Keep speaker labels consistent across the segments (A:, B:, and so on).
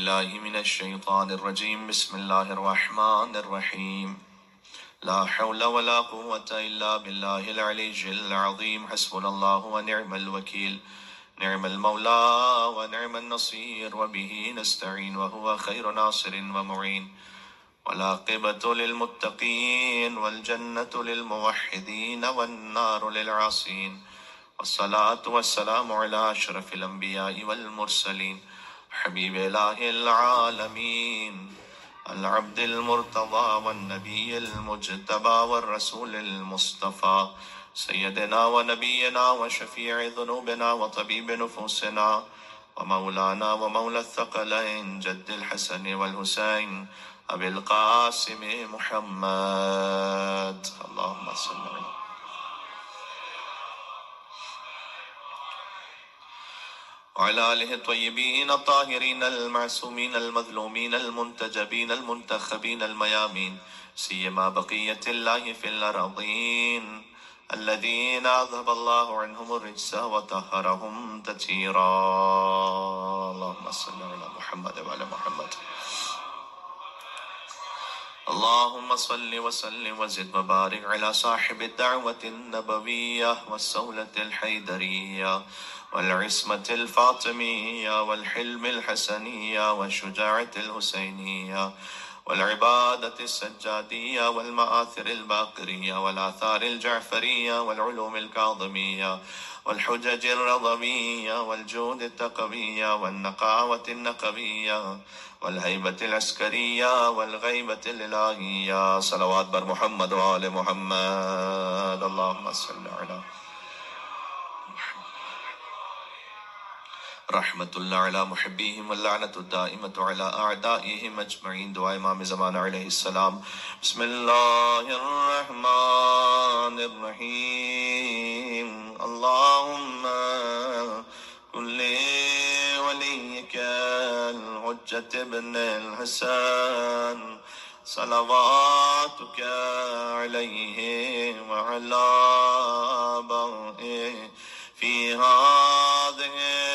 A: بالله من الشيطان الرجيم. بسم الله الرحمن الرحيم. لا حول ولا قوة إلا بالله العلي العظيم. حسبنا الله ونعم الوكيل. نعم المولى ونعم النصير وبه نستعين وهو خير ناصر ومعين. والعاقبة للمتقين والجنة للموحدين والنار للعاصين. والصلاة والسلام على أشرف الأنبياء والمرسلين حبيب إله العالمين العبد المرتضى والنبي المجتبى والرسول المصطفى سيدنا ونبينا وشفيع ذنوبنا وطبيب نفوسنا ومولانا ومولى الثقلين جد الحسن والحسين أبي القاسم محمد. اللهم صل على وعلى آله الطيبين الطاهرين المعصومين المظلومين المنتجبين المنتخبين الميامين سيما بقية الله في الأرضين الذين أذهب الله عنهم الرجس وطهرهم تطهيرا. اللهم صل على محمد وعلى محمد. اللهم صل وسلم وزد وبارك على صاحب الدعوة النبوية والسولة الحيدرية والعصمة الفاطمية والحلم الحسنية والشجاعة الحسينية والعبادة السجادية والمآثر الباقرية والآثار الجعفرية والعلوم الكاظمية والحجج الرضوية والجود التقوية والنقاوة النقوية والهيبة العسكرية والغيبة الإلهية. صلوات بر محمد وآل محمد. اللهم صل على رحمت اللہ علی محبیہم واللعنت الدائمۃ علی اعدائہم اجمعین. دعا امام زمان علیہ السلام. بسم اللہ الرحمن الرحیم. اللہم کن ولیک الحجۃ ابن الحسن صلواتک علیہ وعلی آبائہ في هذه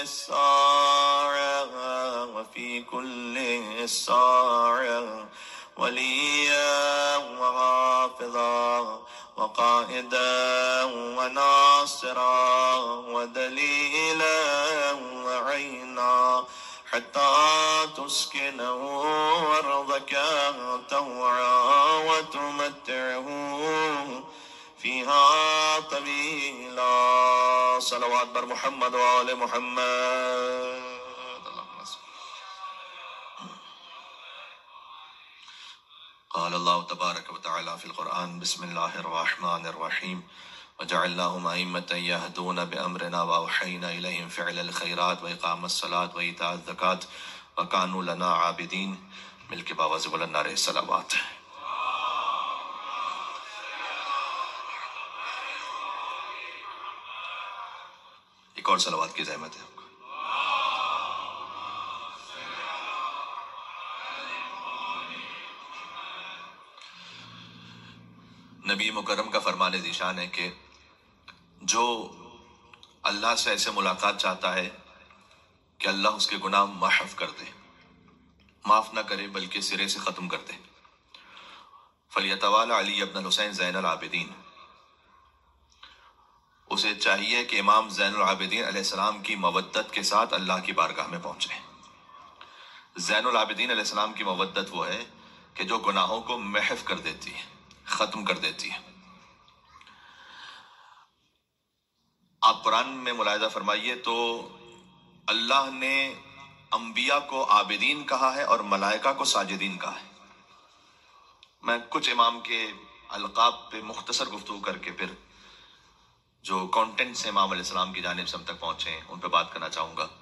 A: الساعة وفي كل ساعة وليا وحافظا وقائدا وناصرا ودليلا وعينا حتى تسكنه أرضك طوعا وتمتعه فيها طويلا. صلوات بر محمد وآل محمد. قال الله تبارك وتعالى في القرآن. بسم الله الرحمن الرحيم. وجعلناهم أئمة يهدون بأمرنا وأوحينا إليهم فعل الخيرات وإقام الصلاة وإيتاء الزكاة وكانوا لنا عابدين. مل کے باواز بلند نعرہ صلوات. ایک اور صلوات کی زحمت ہے آپ کو. نبی مکرم کا فرمان ذیشان ہے کہ جو اللہ سے ایسے ملاقات چاہتا ہے کہ اللہ اس کے گناہ محو کر دے، معاف نہ کرے بلکہ سرے سے ختم کر دے، فلیتوال علی ابن الحسین زین العابدین، اسے چاہیے کہ امام زین العابدین علیہ السلام کی مودت کے ساتھ اللہ کی بارگاہ میں پہنچے. زین العابدین علیہ السلام کی مودت وہ ہے کہ جو گناہوں کو محو کر دیتی ہے، ختم کر دیتی ہے. آپ قرآن میں ملاحظہ فرمائیے تو اللہ نے انبیاء کو عابدین کہا ہے اور ملائکہ کو ساجدین کہا ہے. میں کچھ امام کے القاب پہ مختصر گفتگو کر کے پھر جو کانٹینٹس ہیں امام علیہ السلام کی جانب سے ہم تک پہنچے ہیں ان پہ بات کرنا چاہوں گا.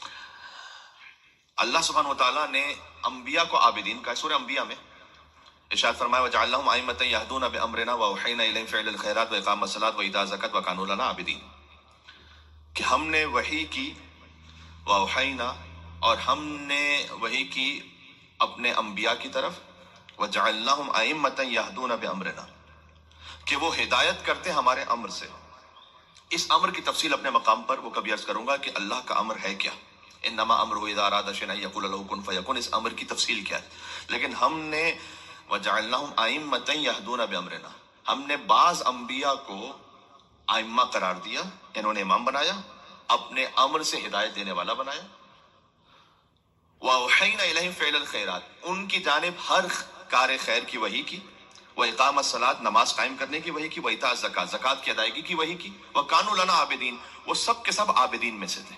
A: اللہ سبحانہ وتعالیٰ نے انبیاء کو عابدین کہا. سورہ انبیاء میں ارشاد فرمایا وجعلناہم ائمۃ یہدون بامرنا واوحینا الیہم فعل الخیرات واقام الصلاۃ وایتاء الزکاۃ وکانوا لنا عابدین، کہ ہم نے وحی کی واوحینا، اور ہم نے وحی کی اپنے انبیاء کی طرف، وجعلناہم ائمۃ یہدون بامرنا، کہ وہ ہدایت کرتے ہمارے امر سے. اس امر کی تفصیل اپنے مقام پر وہ کبھی عرض کروں گا کہ اللہ کا امر ہے کیا. انما امرہ اذا اراد شیئا ان یقول له کن فیکن، اس امر کی تفصیل کیا ہے؟ لیکن ہم نے وجعلناہم ائمۃ یہدون بامرنا، ہم نے بعض انبیاء کو ائمہ قرار دیا، انہوں نے امام بنایا، اپنے امر سے ہدایت دینے والا بنایا۔ وَأَوْحَيْنَا إِلَيْهِمْ فِعْلَ الْخَيْرَاتِ، ان کی جانب ہر کار خیر کی وحی کی، وَإِقَامَ الصَّلَاةِ، نماز قائم کرنے کی وحی کی، وَإِيتَاءَ الزَّکَاةِ، زکوٰۃ کی ادائیگی کی وحی کی، وَكَانُوا لَنَا عَابِدِينَ، وہ سب کے سب عابدین میں سے تھے۔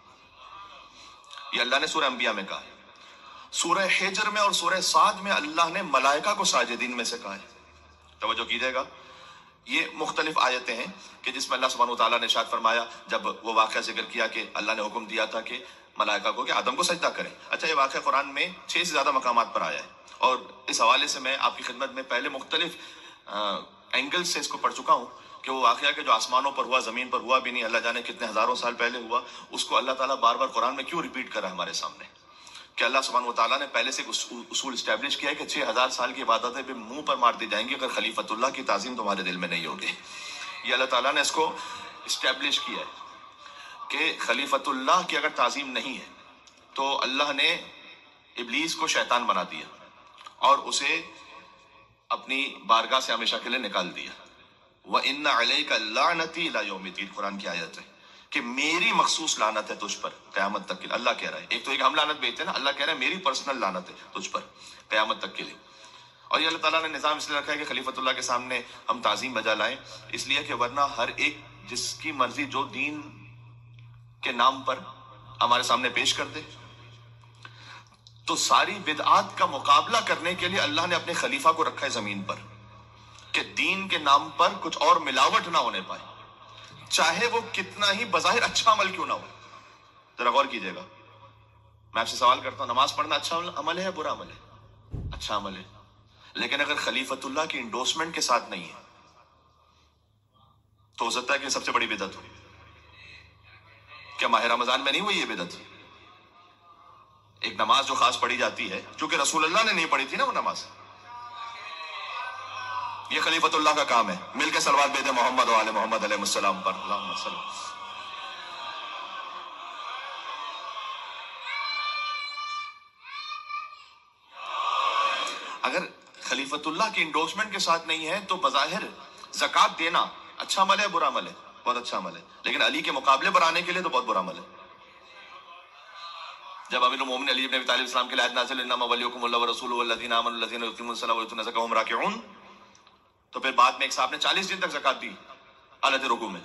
A: یہ اللہ نے سورہ انبیاء میں کہا ہے۔ سورہ حجر میں اور سورہ صاد میں اللہ نے ملائکہ کو ساجدین میں سے کہا ہے۔ توجہ کیجئے گا، یہ مختلف آیتیں ہیں کہ جس میں اللہ سبحانہ وتعالیٰ نے ارشاد فرمایا، جب وہ واقعہ ذکر کیا کہ اللہ نے حکم دیا تھا کہ ملائکہ کو کہ آدم کو سجدہ کریں۔ اچھا، یہ واقعہ قرآن میں 6 سے زیادہ مقامات پر آیا ہے، اور اس حوالے سے میں آپ کی خدمت میں پہلے مختلف اینگل سے اس کو پڑھ چکا ہوں کہ وہ واقعہ کہ جو آسمانوں پر ہوا، زمین پر ہوا بھی نہیں، اللہ جانے کتنے ہزاروں سال پہلے ہوا، اس کو اللہ تعالیٰ بار بار قرآن میں کیوں ریپیٹ کر رہا ہے ہمارے سامنے؟ کہ اللہ سبحانہ وتعالیٰ نے پہلے سے اصول اسٹیبلش کیا ہے کہ 6000 سال کی عبادتیں بھی منہ پر مار دی جائیں گی اگر خلیفۃ اللہ کی تعظیم تمہارے دل میں نہیں ہوگی۔ یہ اللہ تعالیٰ نے اس کو اسٹیبلش کیا ہے کہ خلیفۃ اللہ کی اگر تعظیم نہیں ہے تو اللہ نے ابلیس کو شیطان بنا دیا اور اسے اپنی بارگاہ سے ہمیشہ کے لیے نکال دیا۔ وَإِنَّ عَلَيْكَ اللَّعْنَةِ إِلَىٰ يَوْمِ الدِّينِ، قرآن کی آیت ہے کہ میری مخصوص لعنت ہے تجھ پر قیامت تک کے لیے۔ اللہ کہہ رہا ہے، ایک تو ایک ہم لعنت بھیجتے ہیں نا، اللہ کہہ رہا ہے میری پرسنل لعنت ہے تجھ پر قیامت تک کے لیے۔ اور یہ اللہ تعالیٰ نے نظام اس لیے رکھا ہے کہ خلیفۃ اللہ کے سامنے ہم تعظیم بجا لائیں، اس لیے کہ ورنہ ہر ایک جس کی مرضی جو دین کے نام پر ہمارے سامنے پیش کر دے، تو ساری بدعات کا مقابلہ کرنے کے لیے اللہ نے اپنے خلیفہ کو رکھا ہے زمین پر کہ دین کے نام پر کچھ اور ملاوٹ نہ ہونے پائے، چاہے وہ کتنا ہی بظاہر اچھا عمل کیوں نہ ہو۔ ذرا غور کیجئے گا، میں آپ سے سوال کرتا ہوں، نماز پڑھنا اچھا عمل ہے یا برا عمل ہے؟ اچھا عمل ہے، لیکن اگر خلیفۃ اللہ کی انڈورسمنٹ کے ساتھ نہیں ہے تو ہو سکتا ہے کہ سب سے بڑی بدعت ہو۔ کیا ماہ رمضان میں نہیں ہوئی یہ بدعت؟ ایک نماز جو خاص پڑھی جاتی ہے، چونکہ رسول اللہ نے نہیں پڑھی تھی نا وہ نماز، یہ خلیفۃ اللہ کا کام ہے۔ مل کے صلوات بھیجیں محمد و آل محمد علیہ السلام پر، اللہم صلی۔ اگر خلیفۃ اللہ کی انڈورسمنٹ کے ساتھ نہیں ہے تو بظاہر زکوٰۃ دینا اچھا عمل ہے، برا عمل ہے؟ بہت اچھا عمل ہے، لیکن علی کے مقابلے پر آنے کے لیے تو بہت برا عمل ہے۔ جب امیر المومنین علی بن ابی طالب السلام کی آیت نازل انما ولیکم اللہ ورسولہ والذین آمنوا الذین یقیمون الصلاۃ ویؤتون الزکاۃ وهم راکعون، تو پھر بعد میں ایک صاحب نے 40 دن تک زکوٰۃ دی حالت رکوع میں۔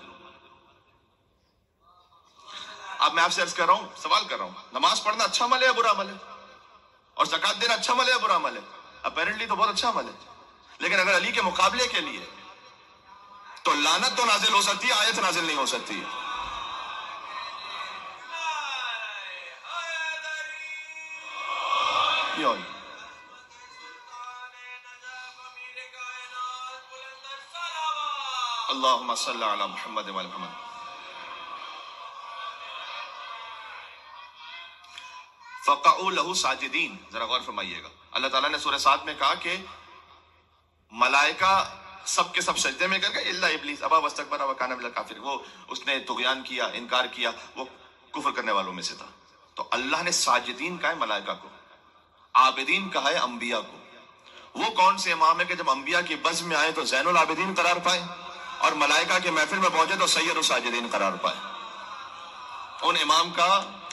A: اب میں آپ سے عرض کر رہا ہوں، سوال کر رہا ہوں، نماز پڑھنا اچھا عمل ہے یا برا عمل ہے؟ اور زکوٰۃ دینا اچھا عمل ہے یا برا عمل ہے؟ اپیرنٹلی تو بہت اچھا عمل ہے، لیکن اگر علی کے مقابلے کے لیے تو لعنت تو نازل ہو سکتی ہے، آیت نازل نہیں ہو سکتی ہے۔ اللہم صلی علی محمد و علی محمد۔ فقعوا لہ ساجدین، ذرا غور فرمائیے گا، اللہ تعالیٰ نے سورہ 7 میں کہا کہ ملائکہ سب کے سب سجدے میں کر گئے الا ابلیس ابا واستکبر وکان من الکافرین، وہ اس نے طغیان کیا، انکار کیا، وہ کفر کرنے والوں میں سے تھا۔ تو اللہ نے ساجدین کہا ہے ملائکہ کو، عابدین کہا ہے انبیاء کو۔ وہ کون سے امام ہے کہ جب انبیاء کی بزم میں آئے تو زین العابدین قرار پائے، اور ملائکہ کے محفل میں پہنچے تو سید الساجدین قرار پائے؟ ان امام کا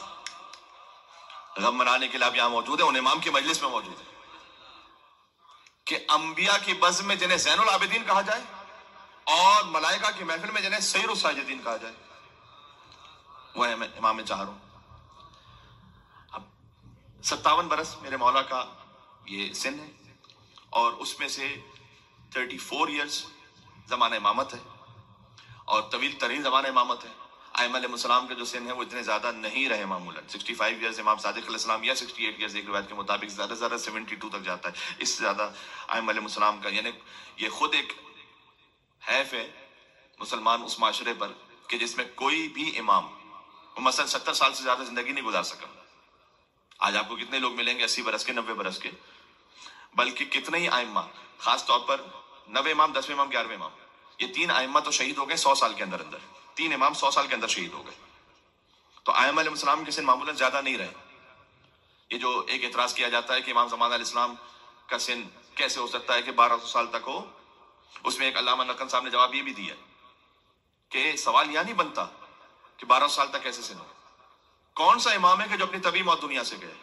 A: غم منانے کے لیے آپ یہاں موجود ہیں، ان امام کی مجلس میں موجود ہیں کہ انبیاء کی بزم میں جنہیں زین العابدین کہا جائے اور ملائکہ کی محفل میں جنہیں سید الساجدین کہا جائے، وہ امام چہاروں۔ اب 57 برس میرے مولا کا یہ سن ہے، اور اس میں سے 34 ایئرز زمانہ امامت ہے، اور طویل ترین زمانہ امامت ہے۔ ائمہ علیہ السلام کے جو سن ہے وہ اتنے زیادہ نہیں رہے معمولاً، 65 ایئرز امام صادق علیہ السلام یا 68 ایئرز ایک روایت کے مطابق، زیادہ سے زیادہ 72 تک جاتا ہے، اس سے زیادہ ائمہ علیہ السلام کا، یعنی یہ خود ایک حیف ہے مسلمان اس معاشرے پر کہ جس میں کوئی بھی امام مثلا 70 سال سے زیادہ زندگی نہیں گزار سکا۔ آج آپ کو کتنے لوگ ملیں گے 80 برس کے، 90 برس کے، بلکہ کتنے ہی ائمہ، خاص طور پر 9 امام، 10 امام، 11 امام، یہ 3 ائمہ تو شہید ہو گئے 100 سال کے اندر اندر، 3 امام 100 سال کے اندر شہید ہو گئے۔ تو ائمہ علیہ السلام کے سن معمولاً زیادہ نہیں رہے. یہ جو ایک اعتراض کیا جاتا ہے کہ امام زمان علیہ السلام کا سن کیسے ہو سکتا ہے کہ 1200 سال تک ہو، اس میں ایک علامہ نقن صاحب نے جواب یہ بھی دیا کہ سوال یہاں نہیں بنتا کہ 1200 سال تک کیسے سن ہو. کون سا امام ہے کہ جو اپنی طبی موت دنیا سے گئے؟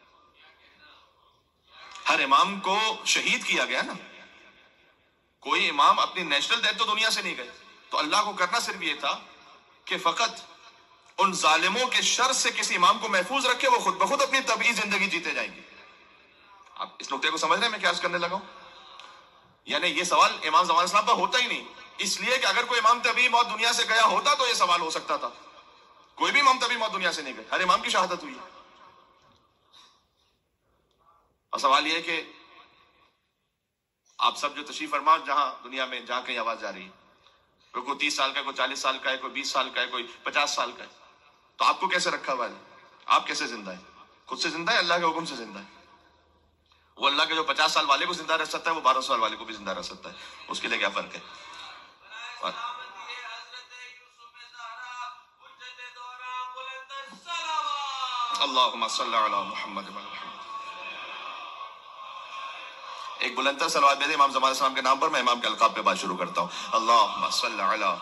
A: ہر امام کو شہید کیا گیا نا. کوئی امام اپنی نیشنل ڈیتھ تو دنیا سے نہیں گئے. تو اللہ کو کرنا صرف یہ تھا کہ فقط ان ظالموں کے شر سے کسی امام کو محفوظ رکھے، وہ خود بخود اپنی طبیعی زندگی جیتے جائیں گے. آپ اس نقطے کو سمجھ رہے ہیں میں کیا عرض کرنے لگا ہوں؟ یعنی یہ سوال امام زمان اسلام پر ہوتا ہی نہیں، اس لیے کہ اگر کوئی امام طبیعی موت دنیا سے گیا ہوتا تو یہ سوال ہو سکتا تھا. کوئی بھی امام طبیعی موت دنیا سے نہیں گئے، ہر امام کی شہادت ہوئی. اور سوال یہ ہے کہ آپ سب جو تشریف فرما جہاں دنیا میں جہاں کہیں آواز جا رہی ہے، کوئی 30 سال کا ہے، کوئی 40 سال کا ہے، کوئی 20 سال کا ہے، کوئی 50 سال کا ہے، تو آپ کو کیسے رکھا ہوا ہے؟ آپ کیسے زندہ ہیں؟ خود سے زندہ ہے؟ اللہ کے حکم سے زندہ ہے. وہ اللہ کے جو 50 سال والے کو زندہ رکھ سکتا ہے وہ 1200 سال والے کو بھی زندہ رکھ سکتا ہے. اس کے لیے کیا فرق ہے؟ اللہم صلی علی محمد و علی محمد. ایک بلندر صلوات بھیجیں امام زمان السلام کے نام پر. میں امام کے القاب پہ بات شروع کرتا ہوں. اللہم صلی علی.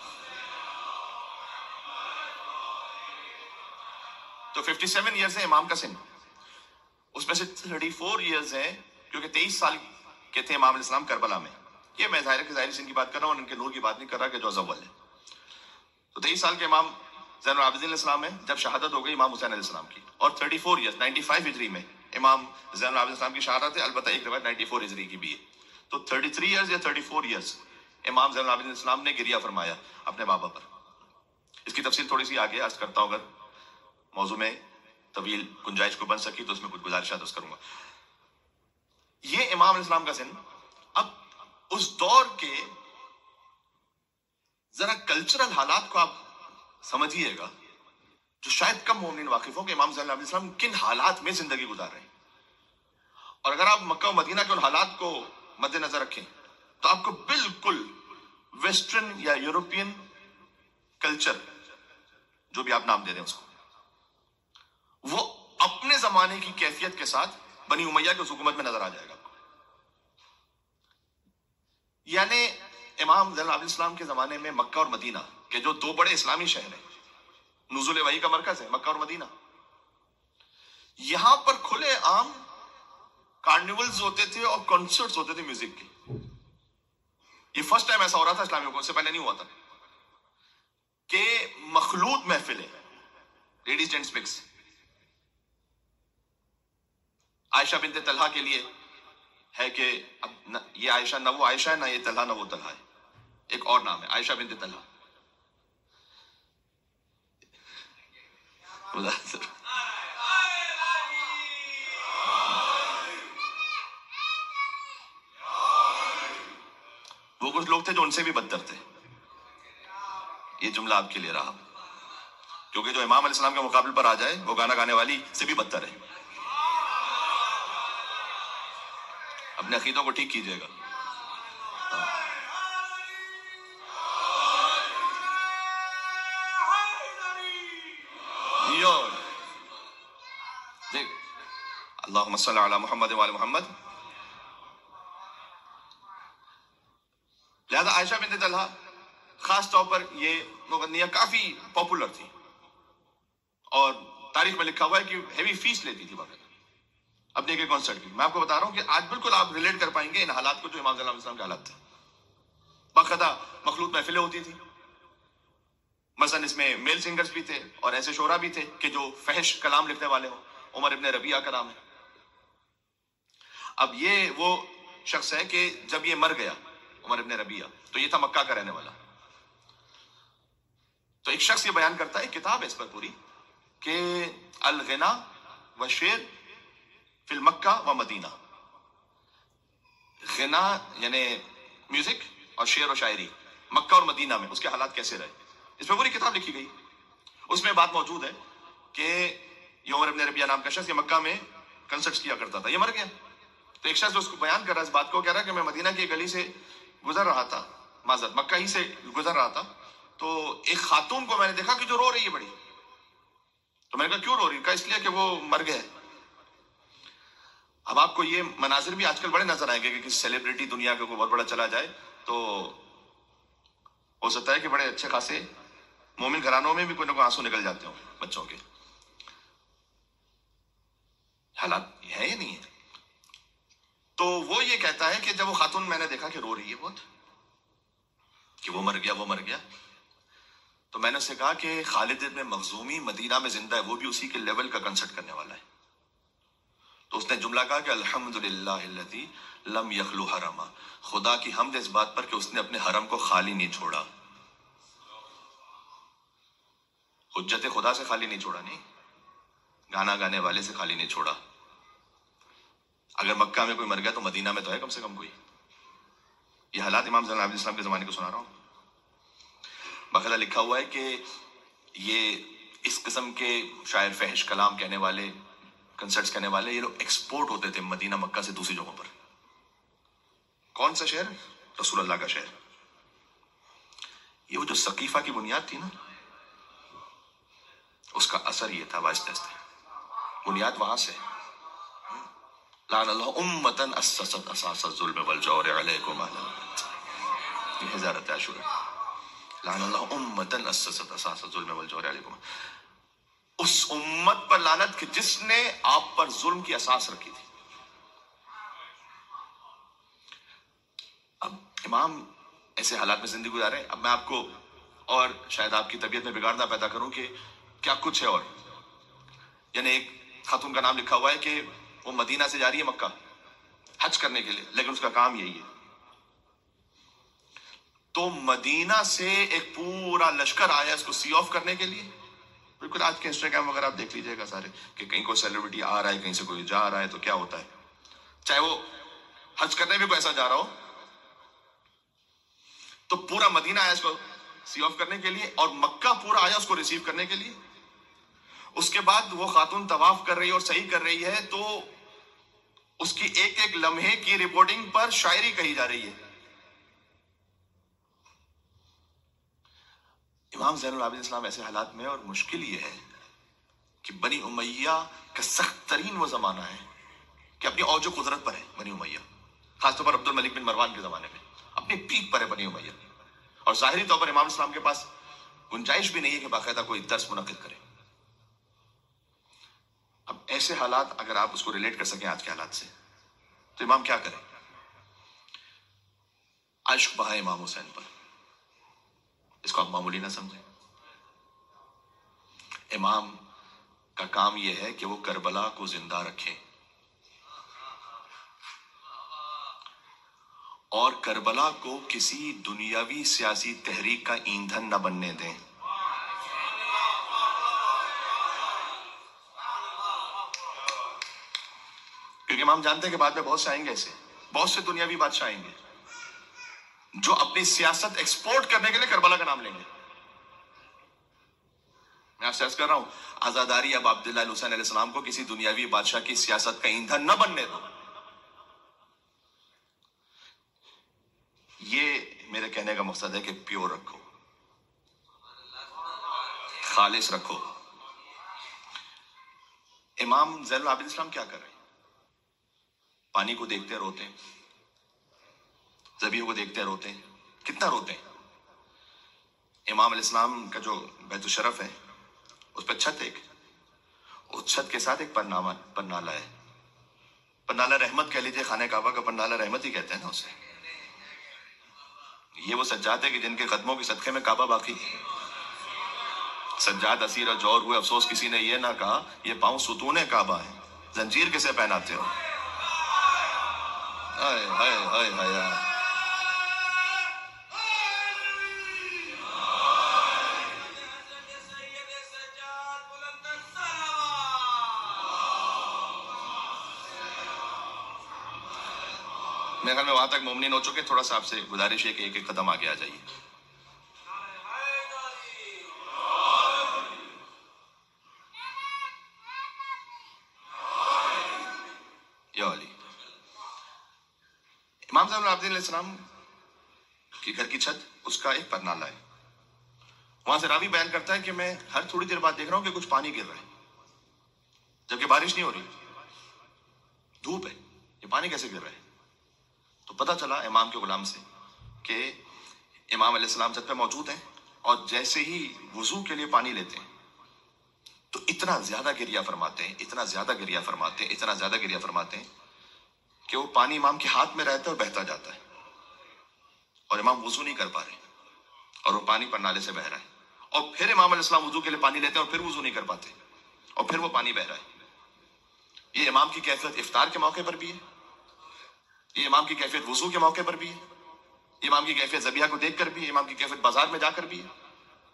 A: تو 57 ایئرز ہے امام کا سن، اس میں سے 34 ایئرز ہیں کیونکہ 23 سال کے تھے امام علیہ السلام کربلا میں. یہ میں ظاہری سن کی بات کر رہا ہوں، ان کے نور کی بات نہیں کر رہا کہ جو اول ہے. تو 23 سال کے امام زین العابدین علیہ السلام ہے جب شہادت ہو گئی امام حسین علیہ السلام کی. اور 34 ایئرز 95 ہجری میں امام زین العابدین علیہ السلام کی شہادت ہے. البتہ ایک روایت 94 ہجری کی بھی ہے. تو 33 ایئرز یا 34 ایئرز امام زین العابدین علیہ السلام نے گریہ فرمایا اپنے بابا پر. اس کی تفصیل تھوڑی سی آگے عرض کرتا ہوں، اگر موضوع میں طویل گنجائش کو بن سکی تو اس میں کچھ گزارشات عرض کروں گا. یہ امام علیہ السلام کا سن. اب اس دور کے ذرا کلچرل حالات کو آپ سمجھیے گا، جو شاید کم مومنین واقف ہوں کہ امام صلی اللہ علیہ وسلم کن حالات میں زندگی گزار رہے ہیں. اور اگر آپ مکہ و مدینہ کے ان حالات کو مد نظر رکھیں تو آپ کو بالکل ویسٹرن یا یورپین کلچر، جو بھی آپ نام دے رہے ہیں اس کو، وہ اپنے زمانے کی کیفیت کے ساتھ بنی امیہ کی اس حکومت میں نظر آ جائے گا. یعنی امام زین العابدین السلام کے زمانے میں مکہ اور مدینہ کے جو دو بڑے اسلامی شہر ہیں، نزول وحی کا مرکز ہے مکہ اور مدینہ، یہاں پر کھلے عام کارنیولز ہوتے تھے اور کنسرٹس ہوتے تھے میوزک کے. یہ فرسٹ ٹائم ایسا ہو رہا تھا اسلامی حکومت سے پہلے نہیں ہوا تھا کہ مخلوط محفلیں، لیڈیز جینٹس مکس. عائشہ بنت طلحہ کے لیے ہے کہ اب یہ عائشہ نہ وہ عائشہ ہے، نہ یہ طلحہ نہ وہ طلحہ ہے، ایک اور نام ہے عائشہ بنت طلحہ. وہ کچھ لوگ تھے جو ان سے بھی بدتر تھے. یہ جملہ آپ کے لیے رہا، کیونکہ جو امام علیہ السلام کے مقابل پر آ جائے وہ گانا گانے والی سے بھی بدتر ہے. اپنے عقیدوں کو ٹھیک کیجئے گا. اللہم صلی علی محمد و علی محمد. لہذا عائشہ بنت طلحہ خاص طور پر یہ مغنیہ کافی پاپولر تھی، اور تاریخ میں لکھا ہوا ہے کہ ہیوی فیس لیتی تھی وقت اپنے کے کانسرٹ کی. میں آپ کو بتا رہا ہوں کہ آج بالکل آپ ریلیٹ کر پائیں گے ان حالات کو جو امام صلی اللہ علیہ وسلم کے حالات تھے. باقاعدہ مخلوط محفلیں ہوتی تھی. مثلا اس میں میل سنگرز بھی تھے اور ایسے شعراء بھی تھے کہ جو فحش کلام لکھنے والے ہوں. عمر ابن ربیعہ کا نام ہے. اب یہ وہ شخص ہے کہ جب یہ مر گیا عمر ابن ربیعہ تو یہ تھا مکہ کا رہنے والا. تو ایک شخص یہ بیان کرتا ہے، کتاب ہے اس پر پوری، کہ الغنا و شعر فی المکہ و مدینہ. غنا یعنی میوزک اور شعر و شاعری مکہ اور مدینہ میں اس کے حالات کیسے رہے. اس میں پوری کتاب لکھی گئی. اس میں بات موجود ہے کہ یہ عمر ابن ربیعہ نام کا شخص یہ مکہ میں کنسرٹس کیا کرتا تھا. یہ مر گیا تو ایک شخص اس کو بیان کر رہا ہے اس بات کو، کہہ رہا ہے کہ میں مدینہ کی گلی سے گزر رہا تھا، معذرت مکہ ہی سے گزر رہا تھا، تو ایک خاتون کو میں نے دیکھا کہ جو رو رہی ہے بڑی. تو میں نے کہا کیوں رو رہی؟ کہا اس لیے کہ وہ مر گئے. اب آپ کو یہ مناظر بھی آج کل بڑے نظر آئیں گے کہ کسی سیلیبریٹی دنیا کا کوئی بہت بڑا چلا جائے تو ہو سکتا ہے کہ بڑے اچھے خاصے مومن گھرانوں میں بھی کوئی نہ کوئی آنسو نکل جاتے ہوں بچوں کے. حالات ہے یا نہیں ہے؟ تو وہ یہ کہتا ہے کہ جب وہ خاتون میں نے دیکھا کہ رو رہی ہے بہت کہ وہ مر گیا وہ مر گیا، تو میں نے اسے کہا کہ خالد ابن مخزومی مدینہ میں زندہ ہے، وہ بھی اسی کے لیول کا کنسرٹ کرنے والا ہے. تو اس نے جملہ کہا کہ الحمدللہ الذی لم یخلو حرما، خدا کی حمد اس بات پر کہ اس نے اپنے حرم کو خالی نہیں چھوڑا. حجت خدا سے خالی نہیں چھوڑا، نہیں گانا گانے والے سے خالی نہیں چھوڑا. اگر مکہ میں کوئی مر گیا تو مدینہ میں تو ہے کم سے کم کوئی. یہ حالات امام زین العابدین السلام کے زمانے کو سنا رہا ہوں. باقاعدہ لکھا ہوا ہے کہ یہ اس قسم کے شاعر فحش کلام کہنے والے، کنسرٹس کہنے والے، یہ لوگ ایکسپورٹ ہوتے تھے مدینہ مکہ سے دوسری جگہوں پر. کون سا شہر؟ رسول اللہ کا شہر. یہ وہ جو ثقیفہ کی بنیاد تھی نا، اس کا اثر یہ تھا آہستہ آہستہ، بنیاد وہاں سے. لعن اللہ امتن اسست اساس الظلم والجور علیکم اہل البیت. یہ حضرت عاشورہ. لعن اللہ امتن اسست اساس الظلم والجور علیکم، اس امت پر لعنت کہ جس نے آپ پر ظلم کی اساس رکھی تھی. اب امام ایسے حالات میں زندگی گزارے ہیں. اب میں آپ کو، اور شاید آپ کی طبیعت میں بگاڑ نہ پیدا کروں، کہ کیا کچھ ہے. اور یعنی ایک خاتون کا نام لکھا ہوا ہے کہ وہ مدینہ سے جا رہی ہے مکہ حج کرنے کے لیے، لیکن اس کا کام یہی ہے. تو مدینہ سے ایک پورا لشکر آیا اس کو سی آف کرنے کے لیے. بالکل آج کے انسٹاگرام وغیرہ آپ دیکھ لیجئے گا سارے، کہ کہیں کوئی سیلیبریٹی آ رہا ہے، کہیں سے کوئی جا رہا ہے، تو کیا ہوتا ہے، چاہے وہ حج کرنے بھی کوئی ایسا جا رہا ہو، تو پورا مدینہ آیا اس کو سی آف کرنے کے لیے، اور مکہ پورا آیا اس کو ریسیو کرنے کے لیے. اس کے بعد وہ خاتون طواف کر رہی ہے اور صحیح کر رہی ہے، تو اس کی ایک ایک لمحے کی رپورٹنگ پر شاعری کہی جا رہی ہے. امام زین العابدین السلام ایسے حالات میں، اور مشکل یہ ہے کہ بنی امیہ کا سخت ترین وہ زمانہ ہے کہ اپنی اوج و قدرت پر ہے بنی امیہ، خاص طور پر عبد الملک بن مروان کے زمانے میں اپنی پیک پر ہے بنی امیہ. اور ظاہری طور پر امام اسلام کے پاس گنجائش بھی نہیں ہے کہ باقاعدہ کوئی درس منعقد کرے. اب ایسے حالات اگر آپ اس کو ریلیٹ کر سکیں آج کے حالات سے، تو امام کیا کریں؟ عشق بہا امام حسین پر. اس کو آپ معمولی نہ سمجھیں. امام کا کام یہ ہے کہ وہ کربلا کو زندہ رکھیں اور کربلا کو کسی دنیاوی سیاسی تحریک کا ایندھن نہ بننے دیں. کیونکہ امام جانتے ہیں کہ بعد میں بہت سے آئیں گے، ایسے بہت سے دنیاوی بادشاہ آئیں گے جو اپنی سیاست ایکسپورٹ کرنے کے لیے کربلا کا نام لیں گے. میں آپ سے عرض کر رہا ہوں، آزاداری اب عبداللہ الحسین علیہ السلام کو کسی دنیاوی بادشاہ کی سیاست کا ایندھن نہ بننے دو. یہ میرے کہنے کا مقصد ہے کہ پیور رکھو، خالص رکھو. امام زین العابدین السلام کیا کر رہے ہیں؟ پانی کو دیکھتے روتے ہیں، ذبیحوں کو دیکھتے روتے ہیں. کتنا روتے ہیں؟ امام علیہ السلام کا جو بیت الشرف ہے اس پہ چھت، ایک اس چھت کے ساتھ ایک پرنالہ ہے. پرنالہ رحمت کہہ لیجیے، خانہ کعبہ کا پرنالہ رحمت ہی کہتے ہیں نا اسے. یہ وہ سجاد ہے کہ جن کے قدموں کے صدقے میں کعبہ باقی ہے. سجاد اسیر اور جور ہوئے، افسوس کسی نے یہ نہ کہا یہ پاؤں ستون کعبہ ہیں، زنجیر کسے پہناتے ہو. ہائے ہائے ہائے ہائے. میرے خیال میں وہاں تک مومنین ہو چکے. تھوڑا سا آپ سے گزارش ہے کہ ایک ایک قدم آگے آ جائیے. یا علی. امام زین العابدین علیہ السلام کی گھر کی چھت، اس کا ایک پرنالہ ہے. وہاں سے راوی بیان کرتا ہے کہ میں ہر تھوڑی دیر بعد دیکھ رہا ہوں کہ کچھ پانی گر رہا ہے. جبکہ بارش نہیں ہو رہی، دھوپ ہے، یہ پانی کیسے گر رہا ہے؟ تو پتہ چلا امام کے غلام سے کہ امام علیہ السلام چھت پہ موجود ہیں، اور جیسے ہی وضو کے لیے پانی لیتے ہیں تو اتنا زیادہ گریہ فرماتے ہیں، اتنا زیادہ گریہ فرماتے ہیں، اتنا زیادہ گریہ فرماتے ہیں کہ وہ پانی امام کے ہاتھ میں رہتا ہے اور بہتا جاتا ہے، اور امام وضو نہیں کر پا رہے، اور وہ پانی پر نالے سے بہ رہا ہے، اور پھر امام علیہ السلام وضو کے لیے پانی لیتے ہیں اور پھر وضو نہیں کر پاتے، اور پھر وہ پانی بہ رہا ہے۔ یہ امام کی کیفیت افطار کے موقع پر بھی ہے، یہ امام کی کیفیت وضو کے موقع پر بھی ہے، یہ امام کی کیفیت ذبیحہ کو دیکھ کر بھی ہے، امام کی کیفیت بازار میں جا کر بھی ہے۔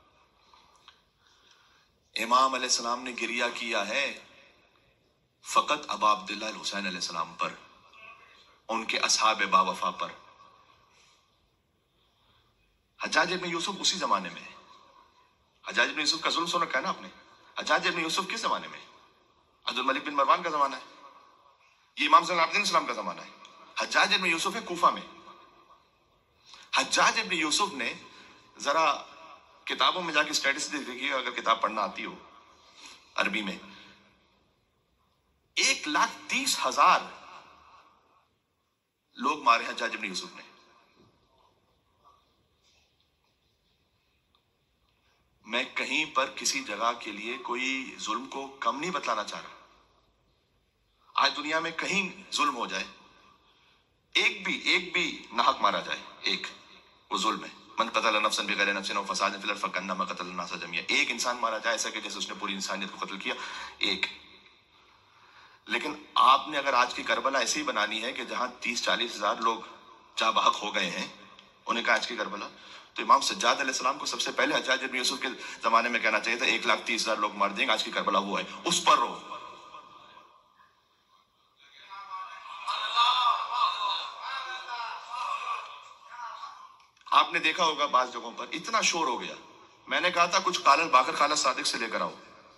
A: امام علیہ السلام نے گریہ کیا ہے فقط ابا عبداللہ الحسین علیہ السلام پر، ان کے اصحاب با وفا پر۔ حجاج ابن یوسف اسی زمانے میں ہے۔ حجاج ابن یوسف کا ظلم سن رکھا ہے نا آپ نے؟ حجاج ابن یوسف کس زمانے میں ہے؟ عبد الملک بن مروان کا زمانہ ہے، یہ امام زین العابدین السلام کا زمانہ ہے۔ حجاج ابن یوسف ہے کوفہ میں۔ حجاج ابن یوسف نے، ذرا کتابوں میں جا کے اسٹیٹسٹکس دیکھیے اگر کتاب پڑھنا آتی ہو عربی میں، 1,30,000 لوگ مارے حجاج ابن یوسف نے۔ میں کہیں پر کسی جگہ کے لیے کوئی ظلم کو کم نہیں بتلانا چاہ رہا۔ آج دنیا میں کہیں ظلم ہو جائے، ایک بھی ناحق مارا جائے، ایک، وہ ظلم ہے۔ من قتل نفسا بغیر نفس او فساد فی الارض فکانما قتل الناس جميعا، ایک انسان مارا جائے ایسا کہ جیسے اس نے پوری انسانیت کو قتل کیا، ایک۔ لیکن آپ نے اگر آج کی کربلا ایسی ہی بنانی ہے کہ جہاں 30-40 ہزار لوگ جاں بحق ہو گئے ہیں، انہیں کہا آج کی کربلا، تو امام سجاد علیہ السلام کو سب سے پہلے حجاج ابن یوسف کے زمانے میں کہنا چاہیے تھا 1,30,000 لوگ مار دیں گے، آج کی کربلا وہ ہے، اس پر رو۔ آپ نے دیکھا ہوگا بعض جگہوں پر اتنا شور ہو گیا، میں نے کہا تھا کچھ قال الباقر قال الصادق سے لے کر آؤ۔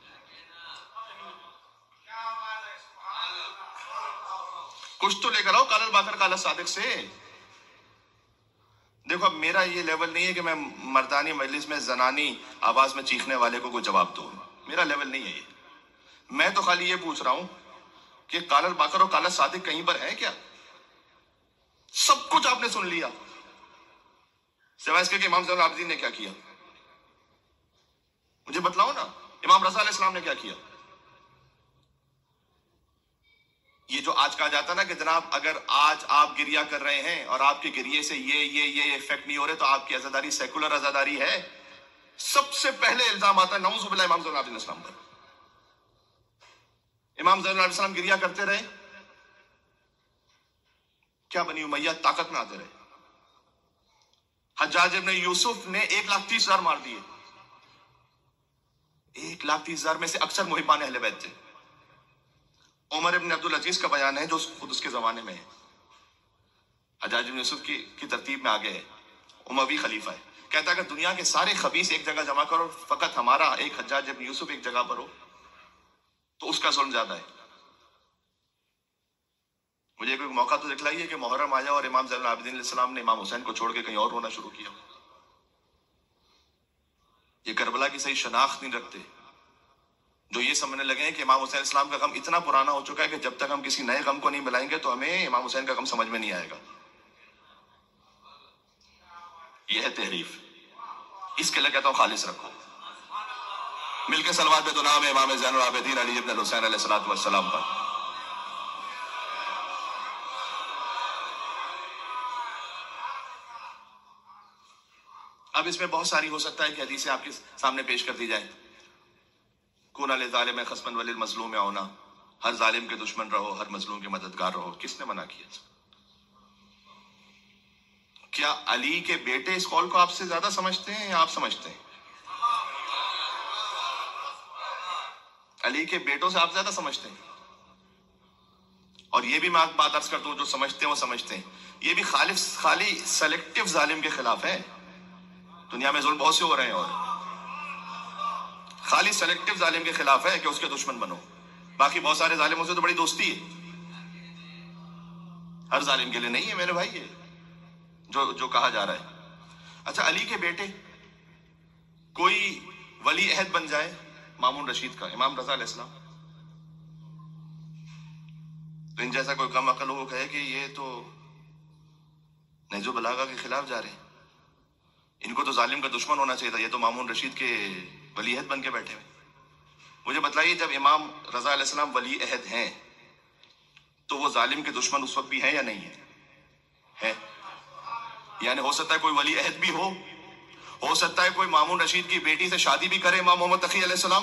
A: کچھ تو لے کر آؤ قال الباقر قال الصادق سے۔ دیکھو اب میرا یہ لیول نہیں ہے کہ میں مردانی مجلس میں زنانی آواز میں چیخنے والے کو کوئی جواب دوں، میرا لیول نہیں ہے یہ۔ میں تو خالی یہ پوچھ رہا ہوں کہ قال الباقر اور قال الصادق کہیں پر ہے کیا؟ سب کچھ آپ نے سن لیا، سوائے اس کے کہ امام زین العابدین نے کیا کیا؟ مجھے بتلاؤ نا، امام رضا علیہ السلام نے کیا کیا؟ یہ جو آج کہا جاتا نا کہ جناب اگر آج آپ گریہ کر رہے ہیں اور آپ کے گریے سے یہ افیکٹ نہیں ہو رہے تو آپ کی عزاداری سیکولر عزاداری ہے، سب سے پہلے الزام آتا ہے نعوذ باللہ امام زین العابدین السلام پر۔ امام زین العابدین السلام گریہ کرتے رہے، کیا بنی امیہ طاقت میں آتے رہے۔ حجاج ابن یوسف نے 1,30,000 مار دیے، 1,30,000 میں سے اکثر محبان اہل بیت تھے۔ عمر ابن عبدالعزیز کا بیان ہے جو خود اس کے زمانے میں ہے، حجاج ابن یوسف کی ترتیب میں آگے ہے، اموی خلیفہ ہے، کہتا ہے کہ دنیا کے سارے خبیث ایک جگہ جمع کرو، فقط ہمارا ایک حجاج ابن یوسف ایک جگہ پر ہو تو اس کا ظلم زیادہ ہے۔ مجھے کوئی موقع تو دکھلائیے کہ محرم آیا اور امام زین العابدین علیہ السلام نے امام حسین کو چھوڑ کے کہیں اور ہونا شروع کیا۔ یہ کربلا کی صحیح شناخت نہیں رکھتے، جو یہ سمجھنے لگے ہیں کہ امام حسین السلام کا غم اتنا پرانا ہو چکا ہے کہ جب تک ہم کسی نئے غم کو نہیں ملائیں گے تو ہمیں امام حسین کا غم سمجھ میں نہیں آئے گا۔ یہ ہے تحریف، اس کے لیے کہتا ہوں خالص رکھو۔ مل کے صلوات پہ دعا میں امام زین العابدین علی ابن الحسین علیہ السلام پر۔ اب اس میں بہت ساری ہو سکتا ہے کہ حدیثیں آپ کے سامنے پیش کر دی جائیں۔ کون للظالم خصما وللمظلوم عونا، ہر ظالم کے دشمن رہو، ہر مظلوم کے مددگار رہو، کس نے منع کیا؟ کیا علی کے بیٹے اس قول کو آپ سے زیادہ سمجھتے ہیں یا آپ سمجھتے ہیں؟ علی کے بیٹوں سے آپ زیادہ سمجھتے ہیں؟ اور یہ بھی میں بات عرض کرتا ہوں، جو سمجھتے ہیں وہ سمجھتے ہیں، یہ بھی خالی سلیکٹو ظالم کے خلاف ہے۔ دنیا میں ظلم بہت سے ہو رہے ہیں اور خالی سلیکٹو ظالم کے خلاف ہے کہ اس کے دشمن بنو، باقی بہت سارے ظالموں سے تو بڑی دوستی ہے، ہر ظالم کے لیے نہیں ہے میرے بھائی یہ جو کہا جا رہا ہے۔ اچھا علی کے بیٹے کوئی ولی عہد بن جائے، مامون رشید کا، امام رضا علیہ السلام، تو ان جیسا کوئی کم عقل ہو کہے کہ یہ تو نہج البلاغہ کے خلاف جا رہے ہیں، ان کو تو ظالم کا دشمن ہونا چاہیے تھا، یہ تو مامون رشید کے ولی عہد بن کے بیٹھے ہوئے۔ مجھے بتلائیے جب امام رضا علیہ السلام ولی عہد ہیں تو وہ ظالم کے دشمن اس وقت بھی ہیں یا نہیں ہیں؟ یعنی ہو سکتا ہے کوئی ولی عہد بھی ہو سکتا ہے کوئی مامون رشید کی بیٹی سے شادی بھی کرے امام محمد تقی علیہ السلام،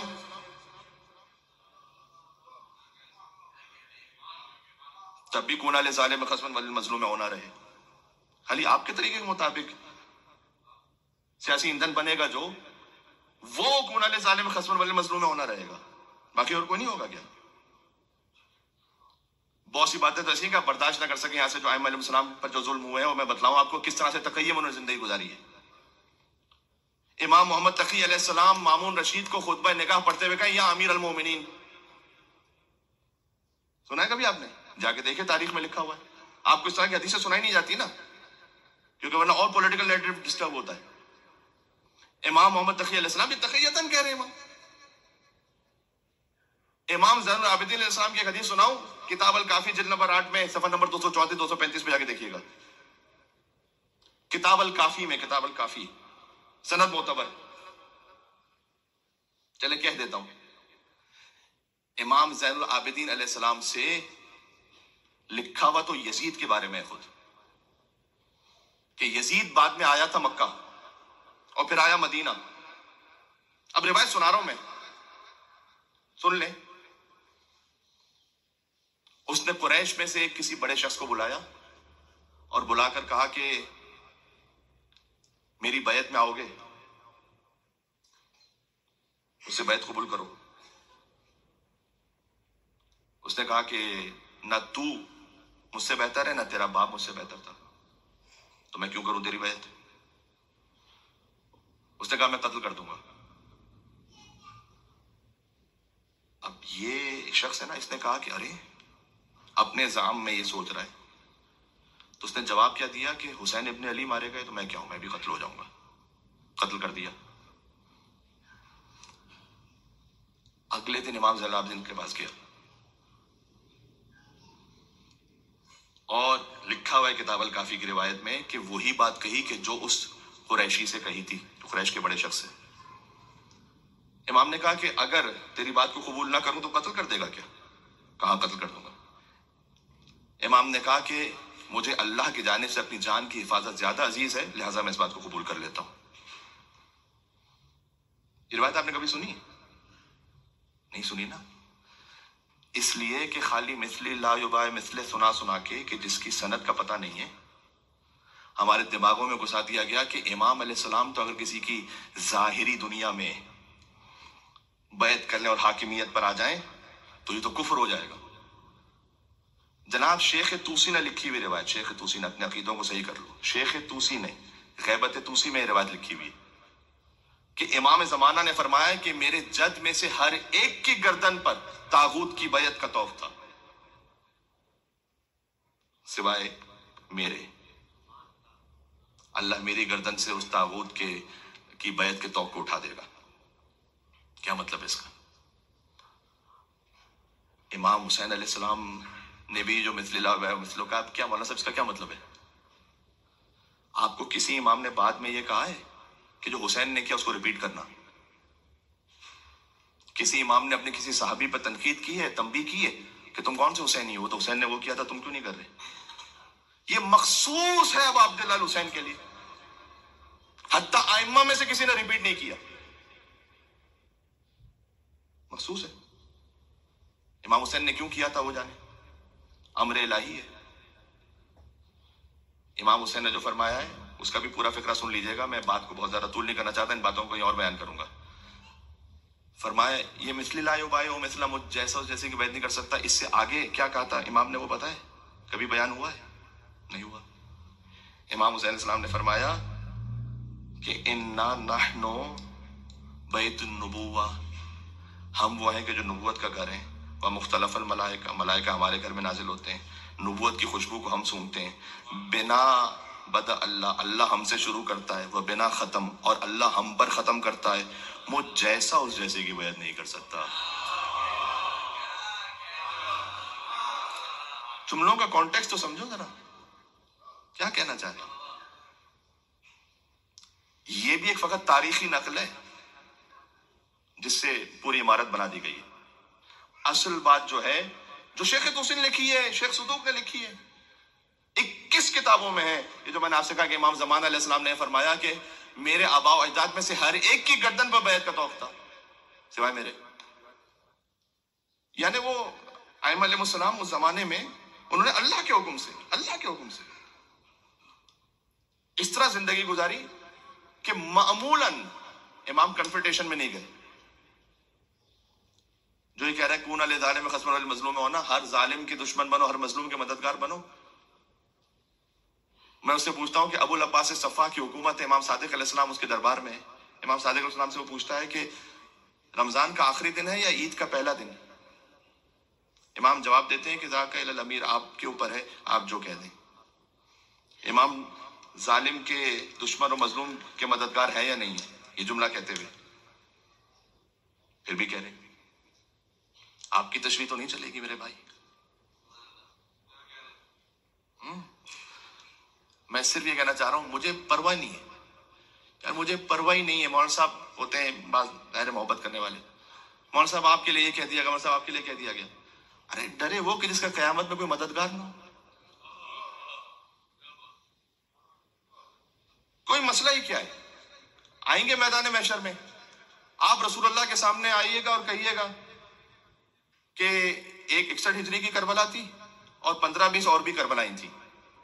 A: تب بھی کون ظالم خصمن ولی مظلوم میں ہونا رہے۔ خالی آپ کے طریقے کے مطابق سیاسی ایندھن بنے گا جو وہ کون ظالم خصمن ولی مظلوم میں ہونا رہے گا، باقی اور کوئی نہیں ہوگا کیا؟ بہت سی باتیں تو ایسی ہیں کہ آپ برداشت نہ کر سکیں یہاں سے جو ائمہ علیہ السلام پر جو ظلم ہوئے ہیں، اور میں بتلاؤں آپ کو کس طرح سے تقی انہوں نے زندگی گزاری ہے۔ امام محمد تقی علیہ السلام مامون رشید کو خطبہ نکاح پڑھتے ہوئے کہا یا امیر المومنین، سنا ہے کبھی آپ نے؟ جا کے دیکھیں تاریخ میں لکھا ہوا ہے۔ آپ کو اس طرح کی حدیثیں سنائی نہیں جاتی نا، کیونکہ ورنہ اور پولیٹیکل نیریٹو ڈسٹرب ہوتا ہے۔ امام محمد تقی علیہ السلام یہ تقیتاً کہہ رہے ہیں۔ امام زین العابدین علیہ السلام کی ایک حدیث سناؤں، کتاب الکافی جلد نمبر 8 میں صفحہ نمبر 234 235 پہ جا کے دیکھیے گا۔ کتاب الکافی میں، کتاب الکافی، سند معتبر، چلے کہہ دیتا ہوں۔ امام زین العابدین علیہ السلام سے لکھا ہوا تو یزید کے بارے میں خود، کہ یزید بعد میں آیا تھا مکہ اور پھر آیا مدینہ۔ اب روایت سنا رہا ہوں میں، سن لیں۔ اس نے قریش میں سے کسی بڑے شخص کو بلایا اور بلا کر کہا کہ میری بیعت میں آؤ گے؟ اس سے بیعت قبول کرو۔ اس نے کہا کہ نہ تو مجھ سے بہتر ہے نہ تیرا باپ مجھ سے بہتر تھا، تو میں کیوں کروں تیری بیعت؟ اس نے کہا میں قتل کر دوں گا۔ اب یہ ایک شخص ہے نا، اس نے کہا کہ ارے اپنے زعم میں یہ سوچ رہا ہے، تو اس نے جواب کیا دیا کہ حسین ابن علی مارے گئے تو میں کیا ہوں، میں بھی قتل ہو جاؤں گا۔ قتل کر دیا۔ اگلے دن امام زین العابدین کے پاس گیا اور لکھا ہوا ہے کتاب الکافی کی روایت میں کہ وہی بات کہی کہ جو اس قریشی سے کہی تھی، جو قریش کے بڑے شخص سے۔ امام نے کہا کہ اگر تیری بات کو قبول نہ کروں تو قتل کر دے گا کیا؟ کہا قتل کر دوں گا۔ امام نے کہا کہ مجھے اللہ کی جانب سے اپنی جان کی حفاظت زیادہ عزیز ہے، لہٰذا میں اس بات کو قبول کر لیتا ہوں۔ یہ روایت آپ نے کبھی سنی؟ نہیں سنی نا، اس لیے کہ خالی مثلی لا یبائے مثل سنا سنا کے، کہ جس کی سند کا پتہ نہیں ہے، ہمارے دماغوں میں گھسا دیا گیا کہ امام علیہ السلام تو اگر کسی کی ظاہری دنیا میں بیعت کرنے اور حاکمیت پر آ جائیں تو یہ تو کفر ہو جائے گا۔ جناب شیخ توسی نے لکھی ہوئی روایت، شیخ توسی نے، اپنے عقیدوں کو صحیح کر لو، شیخ توسی نے غیبت توسی میں یہ روایت لکھی ہوئی ہے کہ امام زمانہ نے فرمایا کہ میرے جد میں سے ہر ایک کی گردن پر طاغوت کی بیعت کا طوق تھا سوائے میرے۔ اللہ میری گردن سے اس طاغوت کی بیعت کے طوق کو اٹھا دے گا۔ کیا مطلب ہے اس کا؟ امام حسین علیہ السلام نے بھی جو مثل لا و مثلو کا، کیا مولانا صاحب اس کا کیا مطلب ہے؟ آپ کو کسی امام نے بعد میں یہ کہا ہے کہ جو حسین نے کیا اس کو ریپیٹ کرنا؟ کسی امام نے اپنے کسی صحابی پر تنقید کی ہے، تنبیہ کی ہے کہ تم کون سے حسینی ہو، تو حسین نے وہ کیا تھا تم کیوں نہیں کر رہے؟ یہ مخصوص ہے اب عبداللہ الحسین کے لیے، حتیٰ ائمہ میں سے کسی نے ریپیٹ نہیں کیا، مخصوص ہے۔ امام حسین نے کیوں کیا تھا وہ جانے، امر الہی ہے۔ امام حسین نے جو فرمایا ہے اس کا بھی پورا فقرہ سن لیجئے گا، میں بات کو بہت زیادہ طول نہیں کرنا چاہتا، ان باتوں کو کہیں اور بیان کروں گا۔ فرمایا یہ مثلی لا یبائع مثلا، مجھ جیسا اس جیسے کی بیعت نہیں کر سکتا۔ اس سے آگے کیا کہا تھا امام نے وہ پتہ ہے؟ کبھی بیان ہوا ہے؟ نہیں ہوا۔ امام حسین علیہ السلام نے فرمایا کہ انا نحن بیت النبوہ، ہم وہ ہیں کہ جو نبوت کا گھر ہیں، وہ مختلف الملائکہ، ملائکہ ہمارے گھر میں نازل ہوتے ہیں، نبوت کی خوشبو کو ہم سونگھتے ہیں۔ بنا بدأ اللہ، اللہ ہم سے شروع کرتا ہے، وہ بنا ختم، اور اللہ ہم پر ختم کرتا ہے، مجھ جیسا اس جیسے کی بیعت نہیں کر سکتا۔ جملوں کا کانٹیکسٹ تو سمجھو ذرا، کیا کہنا چاہ رہے ہیں؟ یہ بھی ایک فقط تاریخی نقل ہے جس سے پوری عمارت بنا دی گئی ہے. اصل بات جو ہے، جو شیخ توسی نے لکھی ہے، شیخ صدوق نے لکھی ہے، 21 کتابوں میں ہے. یہ جو میں نے آپ سے کہا کہ امام زمان علیہ السلام نے فرمایا کہ میرے آباء و اجداد میں سے ہر ایک کی گردن پر بیعت کا طوق تھا سوائے میرے. یعنی وہ ائمہ علیہ السلام اس زمانے میں انہوں نے اللہ کے حکم سے اس طرح زندگی گزاری کہ معمولاً امام کنفرٹیشن میں نہیں گئے. جو یہ کہہ رہا ہے کون علی ظالم خصم علی مظلوم ہونا، ہر ظالم کے دشمن بنو، ہر مظلوم کے مددگار بنو. میں اس سے پوچھتا ہوں کہ ابو العباس صفا کی حکومت ہے، امام صادق علیہ السلام اس کے دربار میں ہے. امام صادق علیہ السلام سے وہ پوچھتا ہے کہ رمضان کا آخری دن ہے یا عید کا پہلا دن؟ امام جواب دیتے ہیں کہ ذاک الی الامیر، آپ کے اوپر ہے، آپ جو کہہ دیں. امام ظالم کے دشمن و مظلوم کے مددگار ہے یا نہیں ہے؟ یہ جملہ کہتے ہوئے پھر بھی کہہ رہے ہیں آپ کی تشریح تو نہیں چلے گی میرے بھائی. میں صرف یہ کہنا چاہ رہا ہوں مجھے پرواہ نہیں ہے یار، مجھے پرواہ ہی نہیں ہے. مولانا صاحب ہوتے ہیں بعض ظاہر محبت کرنے والے، مولانا صاحب آپ کے لیے یہ کہہ دیا گیا، مولانا صاحب آپ کے لیے کہہ دیا گیا. ارے ڈرے وہ کہ جس کا قیامت میں کوئی مددگار نہ ہو. کوئی مسئلہ ہی کیا ہے؟ آئیں گے میدان محشر میں، آپ رسول اللہ کے سامنے آئیے گا اور کہیے گا کہ ایک 61 ہجری کی کربلا تھی اور 15-20 اور بھی کربلائیں تھیں.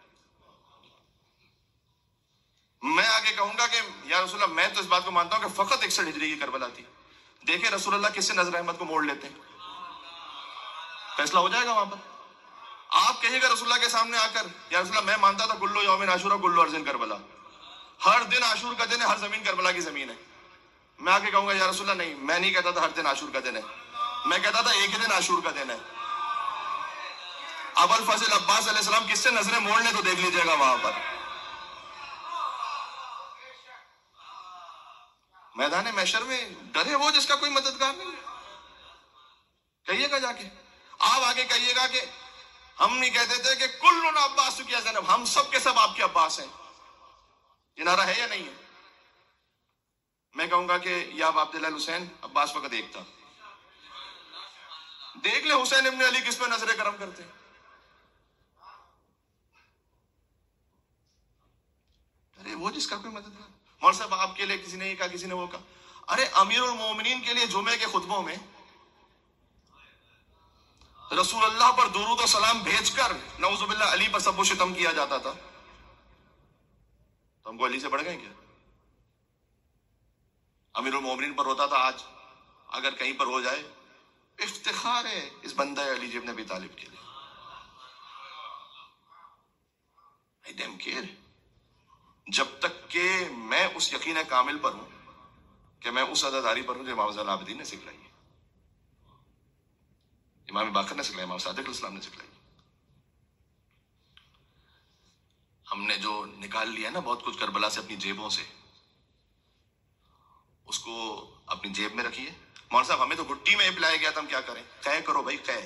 A: میں آگے کہوں گا کہ یا رسول اللہ میں تو اس بات کو مانتا ہوں کہ فقط 61 ہجری کی کربلا تھی. دیکھیں رسول اللہ کس سے نظر احمد کو موڑ لیتے ہیں، فیصلہ ہو جائے گا وہاں پر. آپ کہیے گا رسول اللہ کے سامنے آ کر یا رسول اللہ میں مانتا تھا کلو یوم عاشورہ کلو ارض کربلا، ہر دن عاشور کا دن ہے، ہر زمین کربلا کی زمین ہے. میں آگے کہوں گا یا رسول اللہ نہیں، میں نہیں کہتا تھا ہر دن عاشور کا دن ہے، میں کہتا تھا ایک ہی دن عاشور کا دن ہے. ابو الفضل عباس علیہ السلام کس سے نظریں موڑنے تو دیکھ لیجئے گا وہاں پر. میدان محشر میں ڈرے وہ جس کا کوئی مددگار نہیں. کہیے گا جا کے، آپ آگے کہیے گا کہ ہم نہیں کہتے تھے کہ کلنا عباس کیا زینب، ہم سب کے سب آپ کے عباس ہیں. یہ نعرہ ہے یا نہیں ہے؟ میں کہوں گا کہ یا عبداللہ الحسین، عباس وقت ایک تھا. دیکھ لے حسین ابن علی کس پہ نظر کرم کرتے. ارے وہ جس کا کوئی مدد نہیں. مول صاحب آپ کے لیے کسی نے یہ کہا، کسی نے وہ کہا. ارے امیر المومنین کے لیے جمعے کے خطبوں میں رسول اللہ پر درود و سلام بھیج کر نعوذ باللہ علی پر سب و شتم کیا جاتا تھا. تو ہم کو علی سے بڑھ گئے کیا؟ امیر المومنین پر ہوتا تھا، آج اگر کہیں پر ہو جائے افتخار ہے اس بندہ علی ابن ابی طالب کے لیے. I damn care. جب تک کہ میں اس یقین کامل پر ہوں کہ میں اس عزاداری پر ہوں جو امام زین العابدین نے سکھلائی ہے، امام باقر نے سکھلائی، امام صادق علیہ السلام نے سکھلائی. ہم نے جو نکال لیا ہے نا بہت کچھ کربلا سے اپنی جیبوں سے، اس کو اپنی جیب میں رکھیے. مولانا صاحب ہمیں تو گٹی میں پلایا گیا تھا، ہم کیا کریں؟ قے کرو بھائی، قے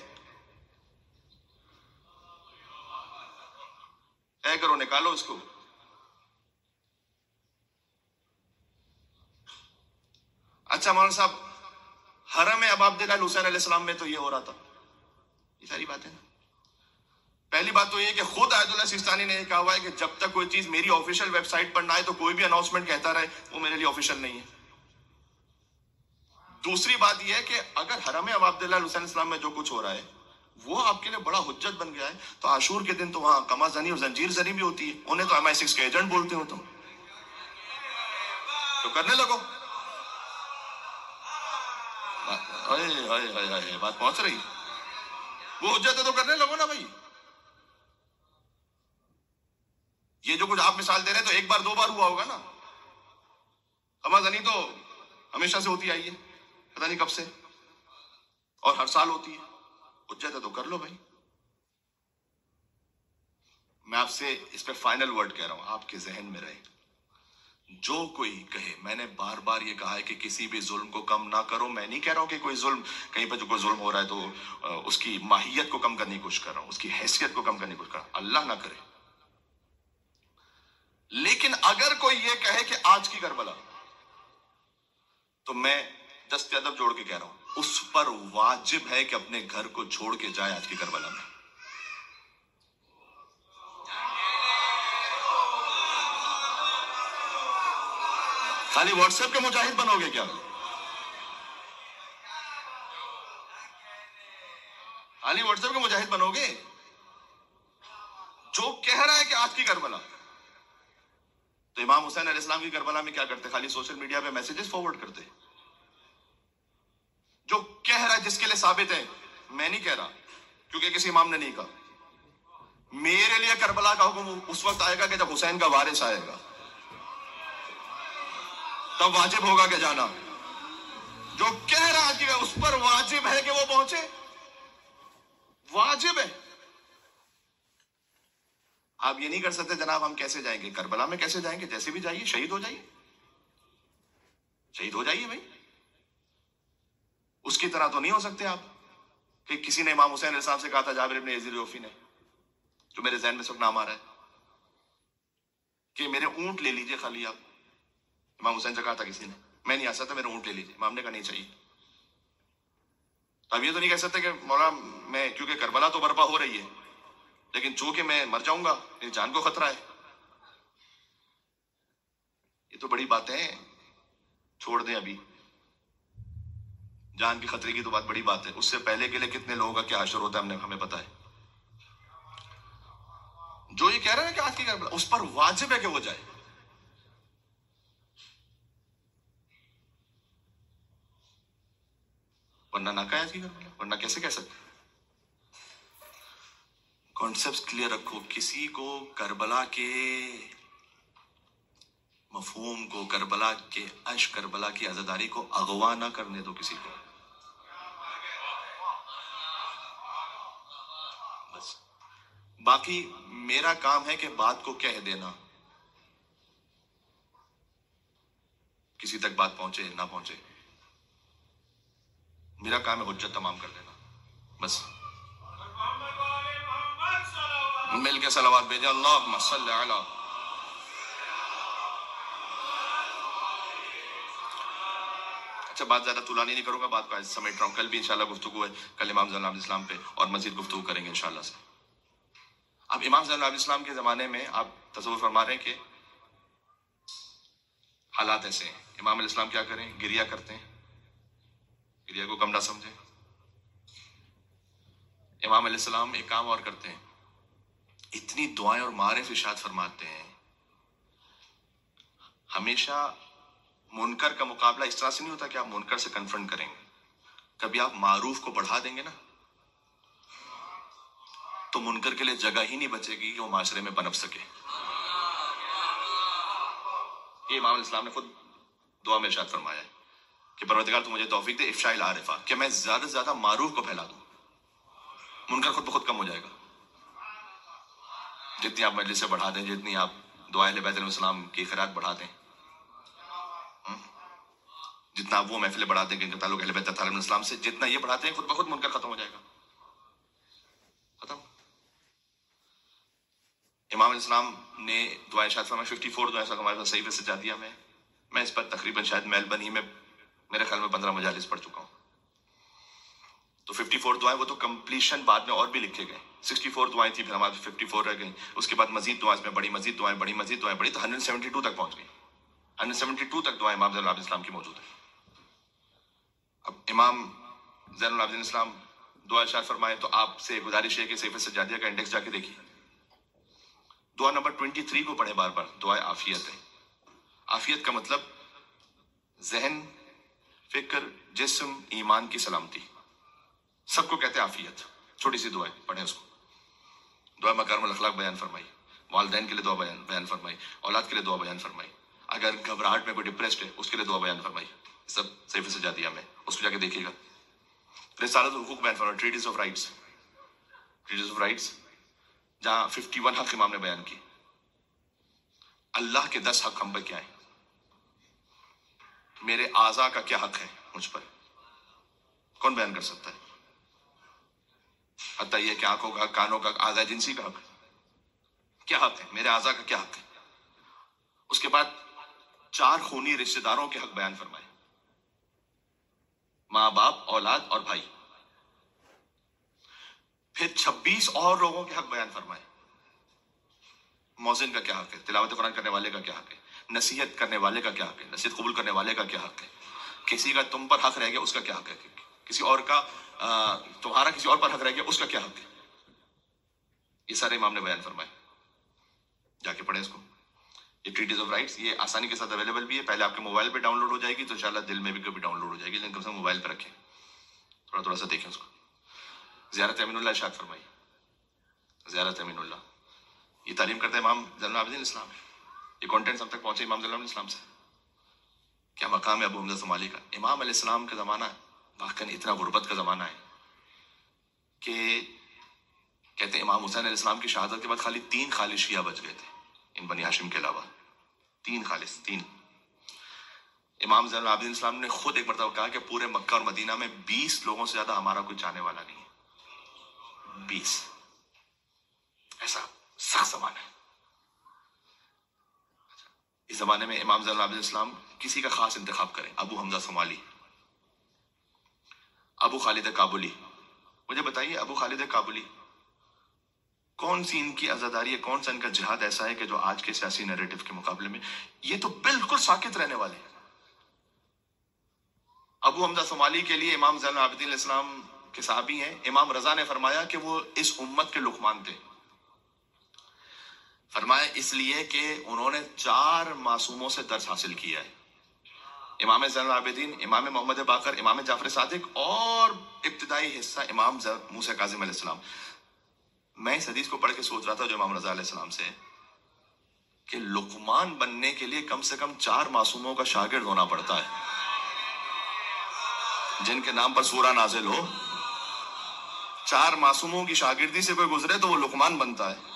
A: کرو، نکالو اس کو. اچھا مولانا صاحب حرم ابا عبداللہ الحسین علیہ السلام میں تو یہ ہو رہا تھا. یہ ساری باتیں نا، پہلی بات تو یہ کہ خود آیت اللہ سیستانی نے یہ کہا ہوا ہے کہ جب تک کوئی چیز میری آفیشیل ویب سائٹ پر نہ آئے تو کوئی بھی اناؤنسمنٹ کہتا رہے وہ میرے لیے آفیشیل نہیں ہے. دوسری بات یہ ہے کہ اگر حرم ابا عبداللہ الحسین علیہ السلام میں جو کچھ ہو رہا ہے وہ آپ کے لیے بڑا حجت بن گیا ہے، تو عاشور کے دن تو وہاں قما زنی اور زنجیر زنی بھی ہوتی ہے، انہیں تو MI6 کے ایجنٹ بولتے ہو تو کرنے لگو. بات پہنچ رہی، وہ حجت ہے تو کرنے لگو نا بھائی. یہ جو کچھ آپ مثال دے رہے ہیں تو ایک بار دو بار ہوا ہوگا نا، قما زنی تو ہمیشہ سے ہوتی آئی ہے، پتہ نہیں کب سے، اور ہر سال ہوتی ہے. حجت ہے تو کر لو بھائی. میں آپ سے اس پہ فائنل ورڈ کہہ رہا ہوں، آپ کے ذہن میں رہے. جو کوئی کہے، میں نے بار بار یہ کہا ہے کہ کسی بھی ظلم کو کم نہ کرو. میں نہیں کہہ رہا ہوں کہ کوئی ظلم کہیں پر جو کوئی ظلم ہو رہا ہے تو اس کی ماہیت کو کم کرنے کی کوشش کر رہا ہوں، اس کی حیثیت کو کم کرنے کی کوشش کر رہا ہوں. اللہ نہ کرے. لیکن اگر کوئی یہ کہے کہ آج کی کربلا، تو میں دست ادب جوڑ کے کہہ رہا ہوں، اس پر واجب ہے کہ اپنے گھر کو چھوڑ کے جائے آج کی کربلا میں. خالی واٹس ایپ کے مجاہد بنو گے کیا؟ خالی واٹس ایپ کے مجاہد بنو گے؟ جو کہہ رہا ہے کہ آج کی کربلا، تو امام حسین علیہ السلام کی کربلا میں کیا کرتے؟ خالی سوشل میڈیا پہ میسیجز فارورڈ کرتے. جو کہہ رہا ہے، جس کے لیے ثابت ہے، میں نہیں کہہ رہا کیونکہ کسی امام نے نہیں کہا. میرے لیے کربلا کا حکم اس وقت آئے گا کہ جب حسین کا وارث آئے گا، تب واجب ہوگا کہ جانا. جو کہہ رہا ہے اس پر واجب ہے کہ وہ پہنچے. واجب ہے. آپ یہ نہیں کر سکتے جناب ہم کیسے جائیں گے کربلا میں؟ کیسے جائیں گے؟ جیسے بھی جائیے، شہید ہو جائیے. شہید ہو جائیے بھائی. اس کی طرح تو نہیں ہو سکتے آپ کہ کسی نے امام حسین علیہ السلام سے کہا تھا، جابر ابن یزید الجوفی نے، جو میرے ذہن میں سب نام آ رہا ہے، کہ میرے اونٹ لے لیجئے خالی. آپ امام حسین سے کہا تھا کسی نے، میں نہیں آ سکتا، میرے اونٹ لے لیجئے. امام نے کہا نہیں چاہیے. اب یہ تو نہیں کہہ سکتے کہ مولا میں، کیونکہ کربلا تو برپا ہو رہی ہے، لیکن چونکہ میں مر جاؤں گا، میری جان کو خطرہ ہے. یہ تو بڑی باتیں ہیں، چھوڑ دیں ابھی. جان کی خطرے کی تو بات بڑی بات ہے، اس سے پہلے کے لیے کتنے لوگوں کا کیا حشر ہوتا ہے ہمیں پتا ہے. جو یہ کہہ رہے ہیں کہ آج کی کربلا، اس پر واجب ہے کہ وہ جائے. ورنہ نہ کہے آج کی کربلا، ورنہ کیسے کہہ سکتے؟ کانسیپٹس کلیئر رکھو. کسی کو کربلا کے مفہوم کو، کربلا کے عشق، کربلا کی عزاداری کو اغوا نہ کرنے دو کسی کو. بس باقی میرا کام ہے کہ بات کو کہہ دینا، کسی تک بات پہنچے نہ پہنچے، میرا کام ہے حجت تمام کر دینا. بس مل کے صلوات بھیجیں. اللہم صلی علی. اچھا بات زیادہ طولانی نہیں کروں گا، بات کو سمیٹ رہا ہوں. کل بھی انشاءاللہ گفتگو ہے، کل امام زین العابدین اسلام پہ، اور مزید گفتگو کریں گے انشاءاللہ سے. اب امام زین العابدین اسلام کے زمانے میں آپ تصور فرما رہے ہیں کہ حالات ایسے ہیں. امام علیہ السلام کیا کریں؟ گریہ کرتے ہیں. گریہ کو کم نہ سمجھیں. امام علیہ السلام ایک کام اور کرتے ہیں، اتنی دعائیں اور معارف ارشاد فرماتے ہیں. ہمیشہ منکر کا مقابلہ اس طرح سے نہیں ہوتا کہ آپ منکر سے کنفرنٹ کریں گے. کبھی آپ معروف کو بڑھا دیں گے نا، تو منکر کے لیے جگہ ہی نہیں بچے گی کہ وہ معاشرے میں پنپ سکے. یہ امام علیہ السلام نے خود دعا میں ارشاد فرمایا ہے کہ پروردگار تو مجھے توفیق دے افشاء العارفہ، کہ میں زیادہ سے زیادہ معروف کو پھیلا دوں. منکر خود بخود کم ہو جائے گا. جتنی آپ مجلس سے بڑھا دیں، جتنی آپ دعائیں اہل بیت علیہ السلام کی خیرات بڑھا دیں، جتنا آپ وہ محفلیں بڑھا دیں کہ ان کا تعلق اہل بیت علیہ السلام سے، جتنا یہ بڑھاتے ہیں، خود بخود منکر ختم ہو جائے گا. ختم. امام علیہ السلام نے دعائیں ارشاد فرمائی، 54 دعائیں ہمارے پاس صحیح سے سجا دیا. میں اس پر تقریباً شاید میلبرن ہی میں میرے خیال میں 15 مجالس پڑھ چکا ہوں. تو 54 دعائیں، وہ تو کمپلیشن بعد میں اور بھی لکھے گئے. 64 دعائیں تھی، پھر ہمارے 54 رہ گئیں. اس کے بعد مزید دعائیں میں بڑی، مزید دعائیں بڑی، مزید دعائیں بڑی، تو 172 تک پہنچ گئی. 172 تک دعائیں امام زین العابدین اسلام کی موجود ہیں. اب امام زین العابدین اسلام دعا ارشاد فرمائے تو آپ سے گزارش ہے کہ سیف سجادیہ کا انڈیکس جا کے دیکھیے. دعا نمبر 23 کو پڑھے بار بار. دعا عافیت ہے. عافیت کا مطلب ذہن، فکر، جسم، ایمان کی سلامتی، سب کو کہتے ہیں عافیت. چھوٹی سی دعا ہے، پڑھیں اس کو. دعا مکارم الاخلاق بیان فرمائی، والدین کے لیے دعا بیان فرمائی، اولاد کے لیے دعا بیان فرمائی. اگر گھبراہٹ میں کوئی ڈپریسڈ ہے اس کے لیے دعا بیان فرمائی. سب سیف سجادیہ میں، اس کو جا کے دیکھیے گا. رسالۃ الحقوق بیان فرمائی، treatise of rights. Treatise of rights جہاں 51 حق امام نے بیان کی. اللہ کے 10 حق ہم پہ کیا ہیں؟ میرے اعضاء کا کیا حق ہے مجھ پر؟ کون بیان کر سکتا ہے؟ حتیٰ یہ کہ آنکھوں کا، کانوں کا، اعضاء جنسی کا حق کیا حق ہے؟ میرے اعضاء کا کیا حق ہے؟ اس کے بعد 4 خونی رشتہ داروں کے حق بیان فرمائے، ماں باپ، اولاد اور بھائی. پھر 26 اور لوگوں کے حق بیان فرمائے. مؤذن کا کیا حق ہے؟ تلاوت قرآن کرنے والے کا کیا حق ہے؟ نصیحت کرنے والے کا کیا حق ہے؟ نصیحت قبول کرنے والے کا کیا حق ہے؟ کسی کا تم پر حق رہ گیا اس کا کیا حق ہے؟ کسی اور کا تمہارا کسی اور پر حق رہ گیا اس کا کیا حق ہے؟ یہ سارے امام نے بیان فرمائے. جا کے پڑھیں اس کو. یہ ٹریٹیز آف رائٹس یہ آسانی کے ساتھ اویلیبل بھی ہے. پہلے آپ کے موبائل پہ ڈاؤن لوڈ ہو جائے گی تو انشاءاللہ دل میں بھی کبھی ڈاؤن لوڈ ہو جائے گی، لیکن کم سے کم موبائل پہ رکھیں، تھوڑا تھوڑا سا دیکھیں اس کو. زیارت امین اللہ ارشاد فرمائی. زیارت امین اللہ یہ تعلیم کرتا ہے امام زین العابدین اسلام ہے. یہ کانٹینٹس ہم تک پہنچے امام زین العابدین اسلام سے. کیا مقام ہے ابو حمزہ صومالی کا؟ امام علیہ السلام کا زمانہ واقعاً اتنا غربت کا زمانہ ہے کہ کہتے ہیں امام حسین علیہ السلام کی شہادت کے بعد خالی 3 خالص شیعہ بچ گئے تھے ان بنی ہاشم کے علاوہ. 3 خالص، 3. امام زین العابدین اسلام نے خود ایک مرتبہ کہا کہ پورے مکہ اور مدینہ میں 20 لوگوں سے زیادہ ہمارا کوئی چاہنے والا نہیں ہے. 20. ایسا سخت زمانہ ہے. اس زمانے میں امام زین العابدین اسلام کسی کا خاص انتخاب کریں. ابو حمزہ صومالی، ابو خالد کابلی. مجھے بتائیے ابو خالد کابلی کون سی ان کی عزاداری ہے، کون سا ان کا جہاد ایسا ہے کہ جو آج کے سیاسی نیریٹو کے مقابلے میں یہ تو بالکل ساکت رہنے والے ہیں. ابو حمزہ صومالی کے لیے امام زین العابدین علیہ السلام کے صحابی ہیں. امام رضا نے فرمایا کہ وہ اس امت کے لقمان تھے. فرمایا اس لیے کہ انہوں نے 4 معصوموں سے درس حاصل کیا ہے. امام زین العابدین، امام محمد باقر، امام جعفر صادق اور ابتدائی حصہ امام موسیٰ کاظم علیہ السلام. میں اس حدیث کو پڑھ کے سوچ رہا تھا جو امام رضا علیہ السلام سے کہ لقمان بننے کے لیے کم سے کم 4 معصوموں کا شاگرد ہونا پڑتا ہے جن کے نام پر سورہ نازل ہو. 4 معصوموں کی شاگردی سے کوئی گزرے تو وہ لقمان بنتا ہے.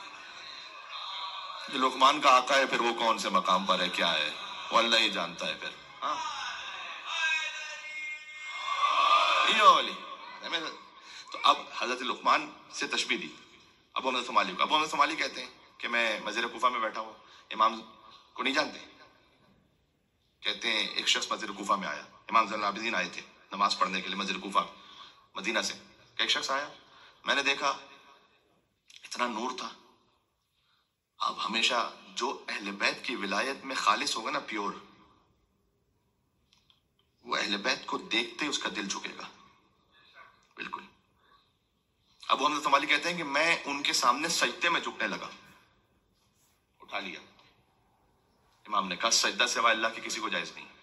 A: یہ لقمان کا آقا ہے پھر وہ کون سے مقام پر ہے، کیا ہے، وہ اللہ ہی جانتا ہے. پھر تو اب حضرت لقمان سے تشبیہ دی ابو حمزہ صومالی کو. ابو حمزہ صومالی کہتے ہیں کہ میں مسجد کوفہ میں بیٹھا ہوں، امام کو نہیں جانتے. کہتے ہیں ایک شخص مسجد کوفہ میں آیا، امام زین العابدین آئے تھے نماز پڑھنے کے لیے مسجد کوفہ مدینہ سے. ایک شخص آیا، میں نے دیکھا اتنا نور تھا. اب ہمیشہ جو اہل بیت کی ولایت میں خالص ہوگا نا، پیور، وہ اہل بیت کو دیکھتے اس کا دل جھکے گا بالکل. ابو حمزہ صومالی کہتے ہیں کہ میں ان کے سامنے سجدے میں جھکنے لگا، اٹھا لیا. امام نے کہا سجدہ سوائے اللہ کے کسی کو جائز نہیں.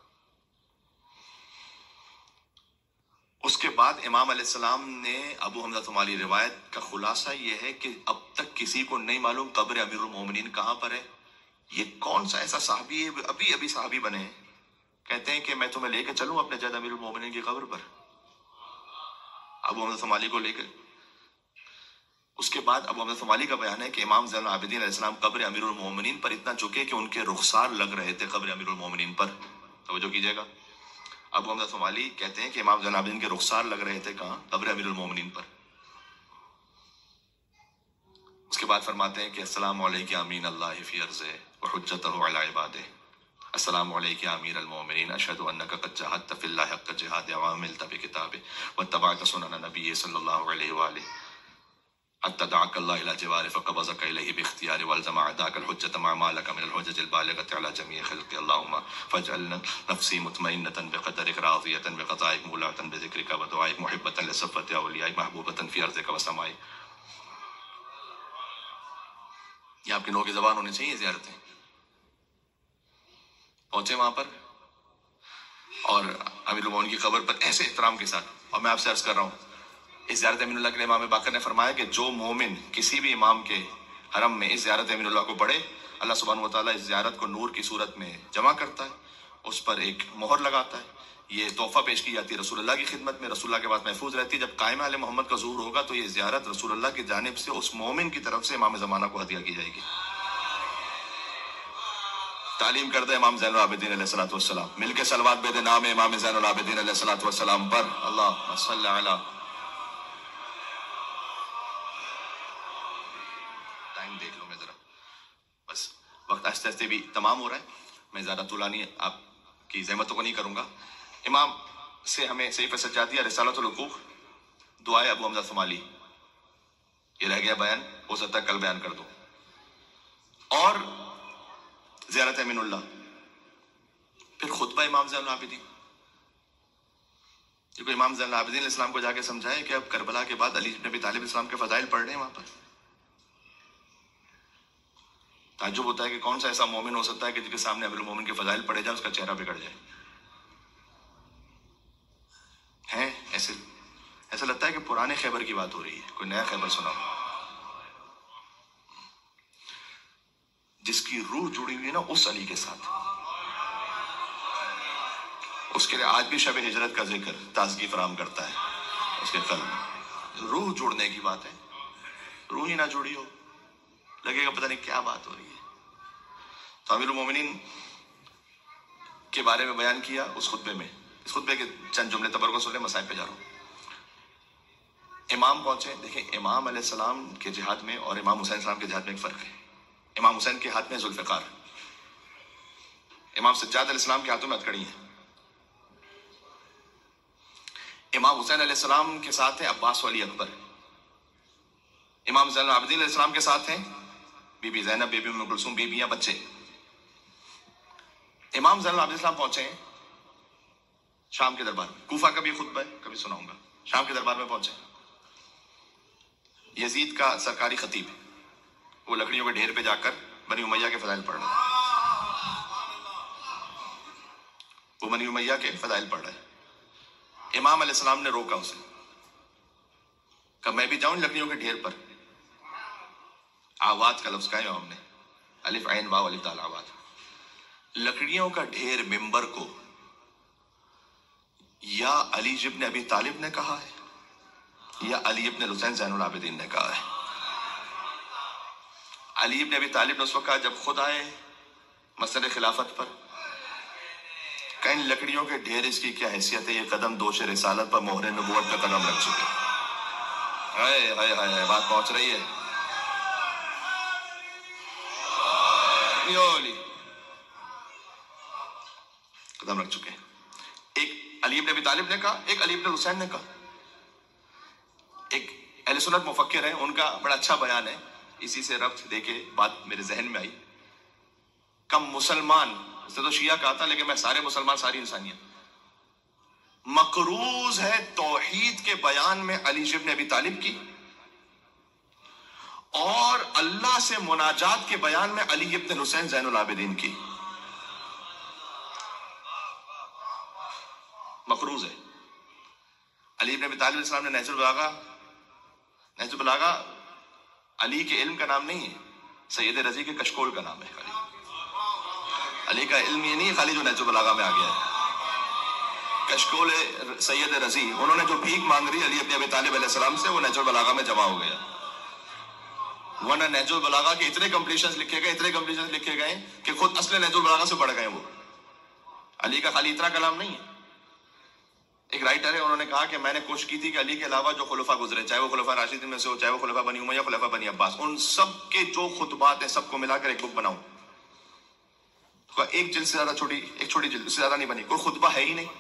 A: اس کے بعد امام علیہ السلام نے ابو حمزہ صومالی روایت کا خلاصہ یہ ہے کہ اب تک کسی کو نہیں معلوم قبر امیر المومنین کہاں پر ہے. یہ کون سا ایسا صحابی ہے، ابھی صحابی بنے ہیں، کہتے ہیں کہ میں تمہیں لے کے چلوں اپنے جد امیر المومنین کی قبر پر، ابو حمزہ صومالی کو لے کے. اس کے بعد ابو حمزہ صومالی کا بیان ہے کہ امام زین العابدین علیہ السلام قبر امیر المومنین پر اتنا جھکے کہ ان کے رخسار لگ رہے تھے قبر امیر المومنین پر. توجہ کیجیے گا. ابو حمزہ صومالی کہتے ہیں کہ امام زین العابدین کے رخسار لگ رہے تھے کہاں؟ قبر امیر المومنین پر. اس کے بعد فرماتے ہیں کہ السلام علیک امین اللہ فی ارضہ وحجتہ علی عبادہ. السلام علیک امیر المومنین اشہد انک قد جاہدت فی اللہ حق جہاد وعملت بکتابہ واتبعت سنن نبی صلی اللہ علیہ وآلہ حتی دعاک اللہ الى جوار فقبضک الیہ باختیار والزم اعداک الحجت مع ما لک من الحجج البالغۃ علی جمیع خلق. اللہم فاجعل نفسی مطمئنۃ بقدرک راضیۃ بقضائک مولاۃ بذکرک ودعائک محبۃ لصفوۃ اولیائک محبوبۃ فی ارضک وسمائک. یہ آپ کی نو کی زبان ہونی چاہیے. زیارتیں پہنچے وہاں پر اور امیر المومنین کی قبر پر ایسے احترام کے ساتھ. اور میں آپ سے عرض کر رہا ہوں اس زیارت امین اللہ کے لیے امام باقر نے فرمایا کہ جو مومن کسی بھی امام کے حرم میں اس زیارت امین اللہ کو پڑھے، اللہ سبحانہ و تعالیٰ اس زیارت کو نور کی صورت میں جمع کرتا ہے، اس پر ایک مہر لگاتا ہے. یہ تحفہ پیش کی جاتی ہے رسول اللہ کی خدمت میں، رسول اللہ کے پاس محفوظ رہتی ہے. جب قائم آل محمد کا ظہور ہوگا تو یہ زیارت رسول اللہ کی جانب سے اس مومن کی طرف سے امام زمانہ کو ہدیہ کی جائے گی. تعلیم کر دے امام زین العابدین علیہ الصلوۃ والسلام. مل کے صلوات بے دے نام امام زین العابدین علیہ الصلوۃ والسلام پر. اللہم صل علی. ٹائم دیکھ لو میں ذرا، بس وقت آہستہ آہستہ بھی تمام ہو رہا ہے، میں زیادہ طولانی آپ کی زحمتوں کو نہیں کروں گا. امام سے ہمیں صحیفہ سجادیہ رسالۃ الحقوق دعائے ابو حمزہ ثمالی، یہ رہ گیا بیان، ہو سکتا ہے کل بیان کر دو. اور زیارت امین اللہ، پھر خطبہ امام زین العابدین. کیونکہ امام زین العابدین علیہ السلام کو جا کے سمجھائے کہ اب کربلا کے بعد علی بن ابی طالب اسلام کے فضائل پڑھ رہے ہیں وہاں پر. تعجب ہوتا ہے کہ کون سا ایسا مومن ہو سکتا ہے کہ جس کے سامنے امیر المومن کے فضائل پڑھے جائیں اس کا چہرہ بگڑ جائے. ہیں ایسا لگتا ہے کہ پرانے خیبر کی بات ہو رہی ہے، کوئی نیا خیبر سنا ہو. جس کی روح جڑی ہوئی ہے نا اس علی کے ساتھ، اس کے لیے آج بھی شب ہجرت کا ذکر تازگی فراہم کرتا ہے اس کے قلب میں. روح جوڑنے کی بات ہے، روح ہی نہ جڑی ہو لگے گا پتہ نہیں کیا بات ہو رہی ہے. تو امیر المومنین کے بارے میں بیان کیا اس خطبے میں. اس خطبے کے چند جملے تبرک سن لیں، مسائل پہ جا رہا ہوں. امام پہنچے، دیکھیں امام علیہ السلام کے جہاد میں اور امام حسین السلام کے جہاد میں ایک فرق ہے. امام حسین کے ہاتھ میں ذوالفقار، امام سجاد علیہ السلام کے ہاتھوں میں ہتھکڑی ہیں. امام حسین علیہ السلام کے ساتھ ہیں عباس و علی اکبر. امام زین العابدین علیہ السلام کے ساتھ ہیں بی بی زینب، بی بی ام کلثوم، بیویاں، بچے. امام زین العابدین السلام پہنچے ہیں شام کے دربار میں. کوفہ کا بھی خطبہ ہے، کبھی سناؤں گا. شام کے دربار میں پہنچے، یزید کا سرکاری خطیب ہے، وہ لکڑیوں کے ڈھیر پہ جا کر بنی امیہ کے فضائل پڑھ رہا ہے. وہ بنی امیہ کے فضائل پڑھ رہا ہے. امام علیہ السلام نے روکا اسے، کہ میں بھی جاؤں لکڑیوں کے ڈھیر پر. آوات کا لفظ کہا ہے ہم نے، الف عین واو الف دال آوات. لکڑیوں کا ڈھیر ممبر کو یا علی ابن ابی طالب نے کہا ہے یا علی ابن حسین زین العابدین نے کہا ہے. علی ابن ابی طالب نے اس وقت کہا جب خود آئے مسئلہ خلافت پر، کہ ان لکڑیوں کے ڈھیر اس کی کیا حیثیت ہے، یہ قدم دوش رسالت پر مہر نبوت پہ قدم رکھ چکے. ہائے ہائے ہائے، بات پہنچ رہی ہے. قدم رکھ چکے. ایک علی ابن ابی طالب نے کہا، ایک علی ابن حسین نے کہا. ایک اہل سنت مفکر ہے، ان کا بڑا اچھا بیان ہے، اسی سے ربط دے کے بات میرے ذہن میں آئی. کم مسلمان، اسے تو شیعہ کہا تھا لیکن میں سارے مسلمان، ساری انسانیت مقروض ہے توحید کے بیان میں علی ابن ابی طالب کی، اور اللہ سے مناجات کے بیان میں علی ابن حسین زین العابدین کی. مقروض ہے. علی ابن ابی طالب علیہ السلام نے نہج البلاغہ علی کے علم کا نام نہیں ہے، سید رضی کے کشکول کا نام ہے. علی کا علم یہ نہیں ہے خالی جو نہج البلاغہ میں آ گیا ہے. کشکول سید رضی، انہوں نے جو بھیک مانگ رہی علی ابن ابی طالب علیہ السلام سے، وہ نہج البلاغہ میں جمع ہو گیا. ورنہ نہج البلاغہ کے اتنے کمپلیشنز لکھے گئے کہ خود اصل نہج البلاغہ سے بڑھ گئے. وہ علی کا خالی اتنا کلام نہیں ہے. ایک رائٹر ہے، انہوں نے کہا کہ میں نے کوشش کی تھی کہ علی کے علاوہ جو خلفاء گزرے، چاہے وہ خلفاء راشدین میں سے ہو، چاہے وہ خلفاء بنی امیہ، خلفاء بنی عباس، ان سب کے جو خطبات ہیں سب کو ملا کر ایک بک بناؤں. ایک جلد سے زیادہ چھوٹی، ایک چھوٹی جلد سے زیادہ نہیں بنی، کوئی خطبہ ہے ہی نہیں.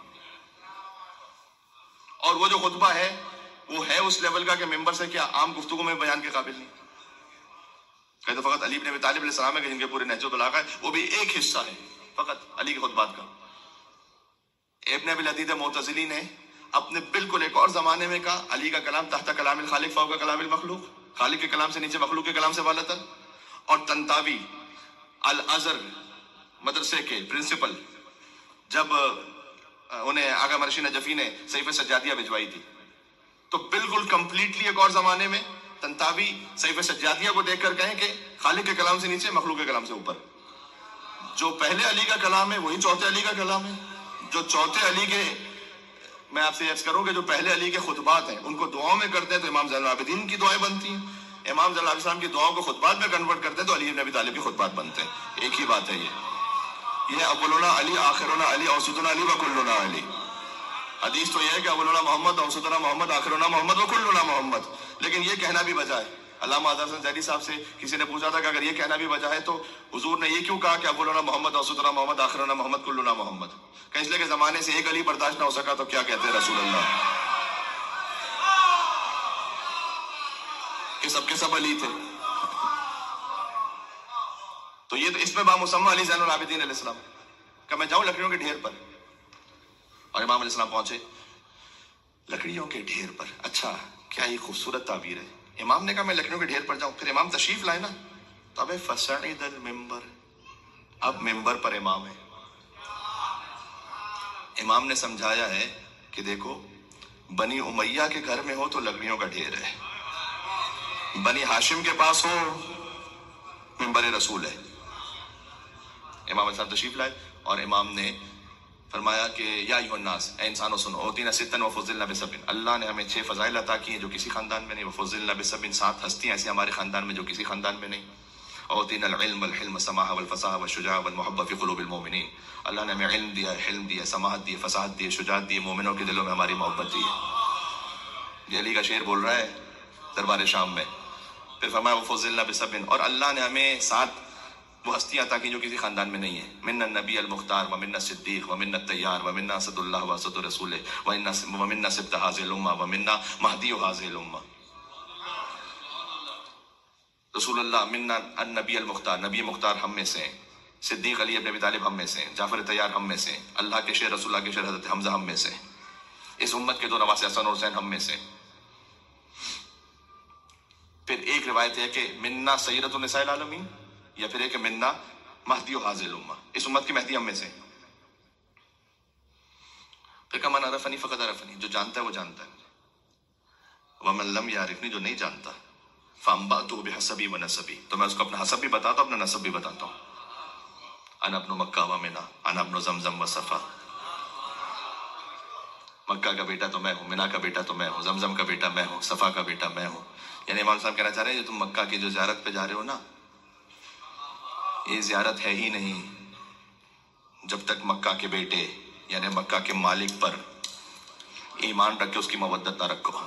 A: اور وہ جو خطبہ ہے وہ ہے اس لیول کا کہ ممبر سے کیا عام گفتگو میں بیان کے قابل نہیں. کہ تو فقط علی ابن ابی طالب علیہ السلام ہے کہ جن کے پورے نہج البلاغہ ہے، وہ بھی ایک حصہ ہے فقط علی کے خطبات کا. ابن ابی العدید معتزلی نے اپنے بالکل ایک اور زمانے میں کہا علی کا کلام تحت کلام الخالق فوق کلام المخلوق، خالق کے کلام سے نیچے مخلوق کے کلام سے بالاتر. اور طنطاوی الازہر مدرسے کے پرنسپل، جب انہیں آغا مرشی نجفی نے صحیفہ سجادیہ بھجوائی تھی تو بالکل کمپلیٹلی ایک اور زمانے میں طنطاوی صحیفہ سجادیہ کو دیکھ کر کہیں کہ خالق کے کلام سے نیچے مخلوق کے کلام سے اوپر. جو پہلے علی کا کلام ہے وہی چوتھے علی کا کلام ہے. جو چوتھے علی کے، میں آپ سے عرض کروں کہ جو پہلے علی کے خطبات ہیں ان کو دعاؤں میں کرتے ہیں تو امام زین العابدین کی دعائیں بنتی ہیں. امام زین العابدین کی دعاؤں کو خطبات میں کنورٹ کرتے ہیں تو علی بن ابی طالب کے خطبات بنتے ہیں. ایک ہی بات ہے یہ. یہ اولنا علی آخرنا علی اوسطنا علی وکلنا علی. حدیث تو یہ ہے کہ اولنا محمد اوسطنا محمد آخرنا محمد وکلنا محمد. لیکن یہ کہنا بھی وجہ ہے. علامہ اظہر حسن زیدی صاحب سے کسی نے پوچھا تھا کہ اگر یہ کہنا بھی وجہ ہے تو حضور نے یہ کیوں کہا کہ اولنا محمد اوسطنا محمد آخرنا محمد کلنا محمد؟ کہ اس لیے کہ زمانے سے ایک علی برداشت نہ ہو سکا تو کیا کہتے ہیں رسول اللہ کہ سب کے سب علی تھے. تو یہ تو اس میں بامسمہ علی زین العابدین علیہ السلام کہ میں جاؤں لکڑیوں کے ڈھیر پر. اور امام علیہ السلام پہنچے لکڑیوں کے ڈھیر پر. اچھا کیا یہ خوبصورت تعبیر ہے. امام نے کہا میں لکڑیوں کے ڈھیر پر جاؤں. پھر امام تشریف لائے نا تو اب فصعد المنبر، اب ممبر پر امام ہے. امام نے سمجھایا ہے کہ دیکھو بنی امیہ کے گھر میں ہو تو لکڑیوں کا ڈھیر ہے، بنی ہاشم کے پاس ہو ممبر رسول ہے. امام صاحب تشریف لائے اور امام نے فرمایا کہ یا ایھا الناس، اے انسانوں سنو، اوتینا ستا وفضلنا بسبع، اللہ نے ہمیں 6 فضائل عطا کی ہیں جو کسی خاندان میں نہیں. وفضلنا بسبع، 7 ہستیاں ایسی ہمارے خاندان میں جو کسی خاندان میں نہیں. اوتینا العلم والحلم والسماحة والفصاحة والشجاعة والمحبة في قلوب المؤمنين، اللہ نے ہمیں علم دیا، حلم دیا، سماحت دی، فصاحت دی، شجاعت دی، مومنوں کے دلوں میں ہماری محبت دی ہے. یہ علی کا شعر بول رہا ہے دربار شام میں. پھر فرمایا وفضلنا بسبع، اور اللہ نے ہمیں 7 وہ ہستیاں عطا کی جو کسی خاندان میں نہیں ہے. منا النبی المختار ومنا الصدیق ومنا الطیار ومنا اسد اللہ واسد رسولہ ومنا سبط هذه الامہ ومنا مہدی هذه الامہ. رسول اللہ منا النبی المختار، نبی مختار ہم میں سے ہیں. صدیق علی ابن ابی طالب ہم میں سے ہیں. جعفر طیار ہم میں سے ہیں. اللہ کے شیر رسول اللہ کے شیر حضرت حمزہ ہم میں سے ہیں. اس امت کے 2 نواسے حسن اور حسین ہم میں سے ہیں. پھر ایک روایت ہے کہ منا سیدۃ النساء العالمین، یا پھر ہے کہ منا مہدی هذه الامہ، اس امت کے مہدی ہم میں سے. پھر کہ من عرفنی فقد عرفنی، جو جانتا ہے وہ جانتا ہے. ومن لم یعرفنی، جو نہیں جانتا، فانبأته بحسبی ونسبی، تو میں اس کو اپنا حسب بھی بتاتا ہوں، اپنا نسب بھی بتاتا ہوں. انا ابن مکہ ومنا، انا ابن زمزم وصفا. مکہ کا بیٹا تو میں ہوں، منا کا بیٹا تو میں ہوں، زمزم کا بیٹا میں ہوں، صفا کا بیٹا میں ہوں. یعنی امام صاحب کہنا چاہ رہے ہیں جو تم مکہ کی جو زیارت پہ جا رہے ہو نا، یہ زیارت ہے ہی نہیں جب تک مکہ کے بیٹے یعنی مکہ کے مالک پر ایمان رکھ کے اس کی مودت نہ رکھو.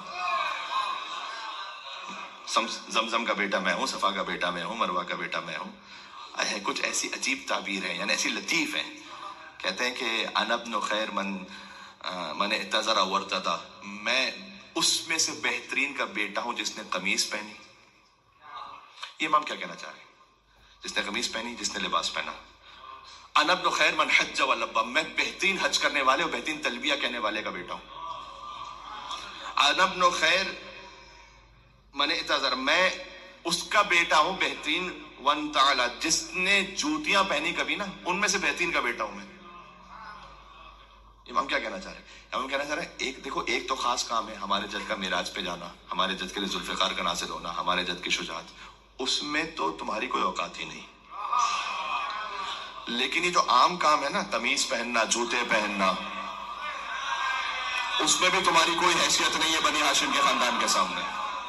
A: زمزم کا بیٹا میں ہوں، صفا کا بیٹا میں ہوں، مروہ کا بیٹا میں ہوں. کچھ ایسی عجیب تعبیر ہے، یعنی ایسی لطیف ہیں. کہتے ہیں کہ انا ابن خیر من اعتذر وارتدى، میں اس میں سے بہترین کا بیٹا ہوں جس نے قمیص پہنی. یہ امام کیا کہنا چاہ رہے ہیں؟ جس نے قمیص پہنی، جس نے لباس پہنا. انا ابن خیر من حج ولبى، میں بہترین حج کرنے والے اور بہترین تلبیہ کہنے والے کا بیٹا ہوں. انا ابن خیر من اعتذر، میں اس کا بیٹا ہوں بہترین ون تعالی، جس نے جوتیاں پہنی کبھی نا، ان میں سے بہترین کا بیٹا ہوں میں. امام کیا کہنا چاہ رہے ہیں؟ امام کہنا چاہ رہے ہیں ایک دیکھو، ایک تو خاص کام ہے ہمارے جد کا معراج پہ جانا، ہمارے جد کے لیے ذوالفقار کا ناصر ہونا، ہمارے جد کی شجاعت، اس میں تو تمہاری کوئی اوقات ہی نہیں. لیکن یہ جو عام کام ہے نا، قمیص پہننا، جوتے پہننا، اس میں بھی تمہاری کوئی حیثیت نہیں ہے بنی ہاشم کے خاندان کے سامنے.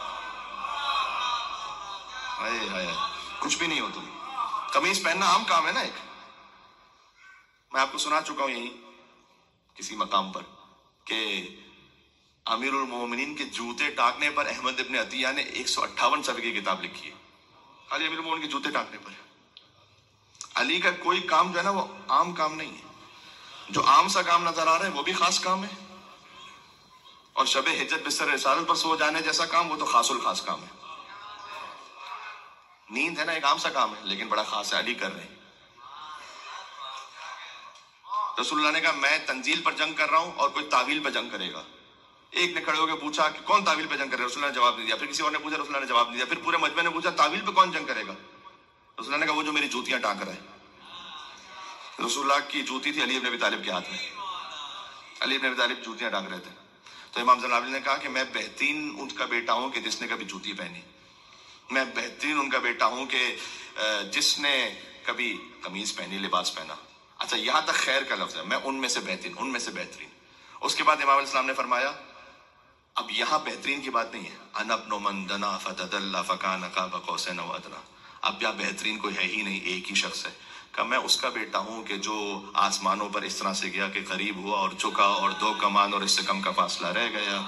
A: کچھ بھی نہیں ہو تم. قمیص پہننا عام کام ہے نا ایک. میں آپ کو سنا چکا ہوں یہیں کسی مقام پر کہ امیر المومنین کے جوتے ٹانکنے پر احمد ابن عطیہ نے 158 صفحے کی کتاب لکھی ہے، خالی امیر المومنین کے جوتے ٹانکنے پر. علی کا کوئی کام جو ہے نا وہ عام کام نہیں ہے. جو عام سا کام نظر آ رہا ہے وہ بھی خاص کام ہے، اور شب ہجرت بستر رسالت پر سو جانے جیسا کام وہ تو خاص الخاص کام ہے. نیند ہے نا ایک عام سا کام ہے لیکن بڑا خاص ہے. علی کر رہے ہیں. رسول اللہ نے کہا میں تنزیل پر جنگ کر رہا ہوں اور کوئی تعویل پہ جنگ کرے گا. ایک نے کھڑے ہو کے پوچھا کہ کون تعویل پہ جنگ کرے گا؟ رسول اللہ نے جواب نہیں دیا. پھر کسی اور نے پوچھا، رسول اللہ نے جواب نہیں دیا. پھر پورے مجمع نے پوچھا تعویل پہ کون جنگ کرے گا؟ رسول اللہ نے کہا وہ جو میری جوتیاں ٹانک رہا ہے. رسول اللہ کی جوتی تھی علی ابن ابی طالب کے ہاتھ میں. علی ابن ابی طالب جوتیاں ٹانک رہے تھے. تو امام زین العابدین نے کہا کہ میں بہترین ان کا بیٹا ہوں کہ جس نے کبھی جوتی پہنی. میں بہترین ان کا بیٹا ہوں کہ جس نے کبھی قمیض پہنی، لباس پہنا. اچھا یہاں تک خیر کا لفظ ہے، میں ان میں سے بہترین، ان میں سے بہترین. اس کے بعد امام علیہ السلام نے فرمایا اب یہاں بہترین کی بات نہیں ہے. انا ابن من دنا فتدلی فکان قاب قوسین او ادنی. اب یہاں بہترین کوئی ہے ہی نہیں، ایک ہی شخص ہے کہ میں اس کا بیٹا ہوں کہ جو آسمانوں پر اس طرح سے گیا کہ قریب ہوا اور چکا اور 2 کمان اور اس سے کم کا فاصلہ رہ گیا.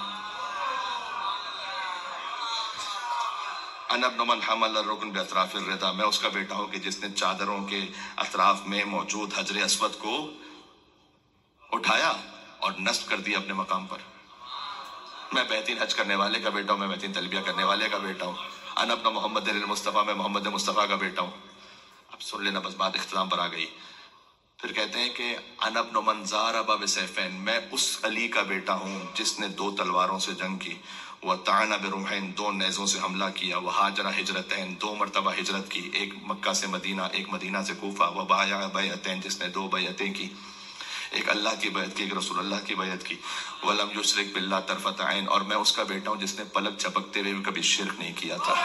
A: انا ابن من حمل الرکن باطراف الردا، میں اس کا بیٹا ہوں کہ جس نے چادروں کے اطراف میں موجود حجر اسود کو اٹھایا اور نصب کر دیا اپنے مقام پر. میں بہترین حج کرنے والے کا بیٹا ہوں، میں بہترین تلبیہ کرنے والے کا بیٹا ہوں. انا ابن محمد المصطفیٰ، میں محمد مصطفیٰ کا بیٹا ہوں. اب سن لینا، بس بات اختتام پر آ گئی. پھر کہتے ہیں کہ انا ابن من ضارب بسیفین، میں اس علی کا بیٹا ہوں جس نے 2 تلواروں سے جنگ کی. وطعن برمحین، 2 نیزوں سے حملہ کیا. وہاجر ہجرتین، 2 مرتبہ ہجرت کی، ایک مکہ سے مدینہ، ایک مدینہ سے کوفہ. وبایع بیعتین، جس نے 2 بیعتیں کی، ایک اللہ کی بیعت کی، ایک رسول اللہ کی بیعت کی. ولم یشرک باللہ طرفۃ عین، اور میں اس کا بیٹا ہوں جس نے پلک جھپکتے ہوئے بھی کبھی شرک نہیں کیا تھا.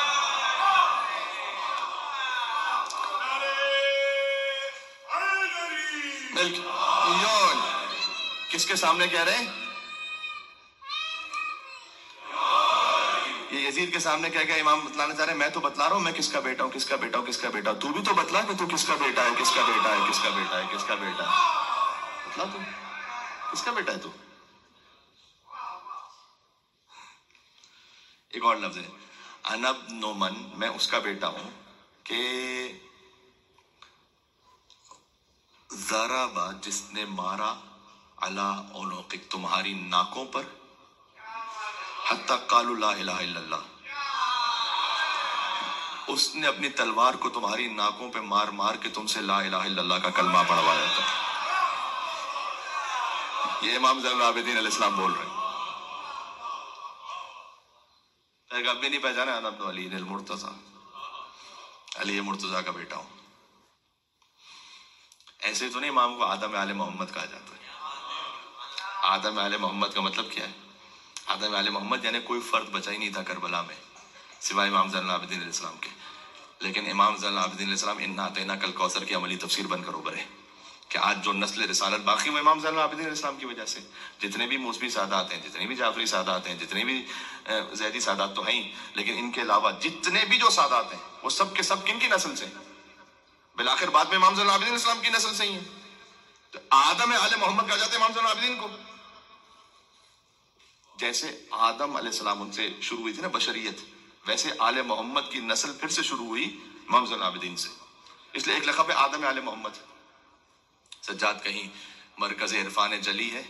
A: کس کے سامنے کہہ رہے ہیں؟ یہ یزید کے سامنے کہہ گیا امام بتلانا چاہ رہے ہیں میں تو بتلا رہا ہوں میں کس کا بیٹا ہوں، کس کا بیٹا ہوں، کس کا بیٹا ہوں. تو بھی تو بتلا کہ تو کس کا بیٹا ہے، کس کا بیٹا ہے، کس کا بیٹا ہے، کس کا بیٹا ہے. بتلا تو کس کا بیٹا ہے تو. ایک اور لفظ ہے انا ابن من، میں اس کا بیٹا ہوں کہ ضربا، جس نے مارا، علی عنقک، تمہاری ناکوں پر، حتی قالوا لا الہ الا اللہ، اس نے اپنی تلوار کو تمہاری ناکوں پہ مار مار کے تم سے لا الہ الا اللہ کا کلمہ پڑھوایا تھا. یہ امام زین العابدین علیہ السلام بول رہے ہیں. اب بھی نہیں پہچانا، انا ابن علی المرتضیٰ، علی مرتضیٰ کا بیٹا ہوں. ایسے تو نہیں امام کو آدم آل محمد کہا جاتا ہے. آدم آل محمد کا مطلب کیا ہے؟ آدم آل محمد یعنی کوئی فرد بچا ہی نہیں تھا کربلا میں سوائے امام زین العابدین علیہ السلام کے. لیکن امام زین العابدین علیہ السلام انا اعطیناک الکوثر کی عملی تفسیر بن کر ابھرے کہ آج جو نسل رسالت باقی وہ امام زین العابدین علیہ السلام کی وجہ سے. جتنے بھی موسوی سادات ہیں، جتنے بھی جعفری سادات ہیں، جتنے بھی زیدی سادات تو ہیں ہی، لیکن ان کے علاوہ جتنے بھی جو سادات ہیں وہ سب کے سب کن کی نسل سے ہیں؟ بالآخر بعد میں امام زین العابدین علیہ السلام کی نسل سے ہی ہیں. تو آدم آل محمد کہا جاتا ہے امام زین العابدین کو. جیسے آدم علیہ السلام ان سے شروع ہوئی تھی نا بشریت، ویسے آل محمد کی نسل پھر سے شروع ہوئی امام زین العابدین سے. اس لیے ایک لقب ہے آدم آل محمد. سجاد کہیں مرکز عرفان جلی ہے،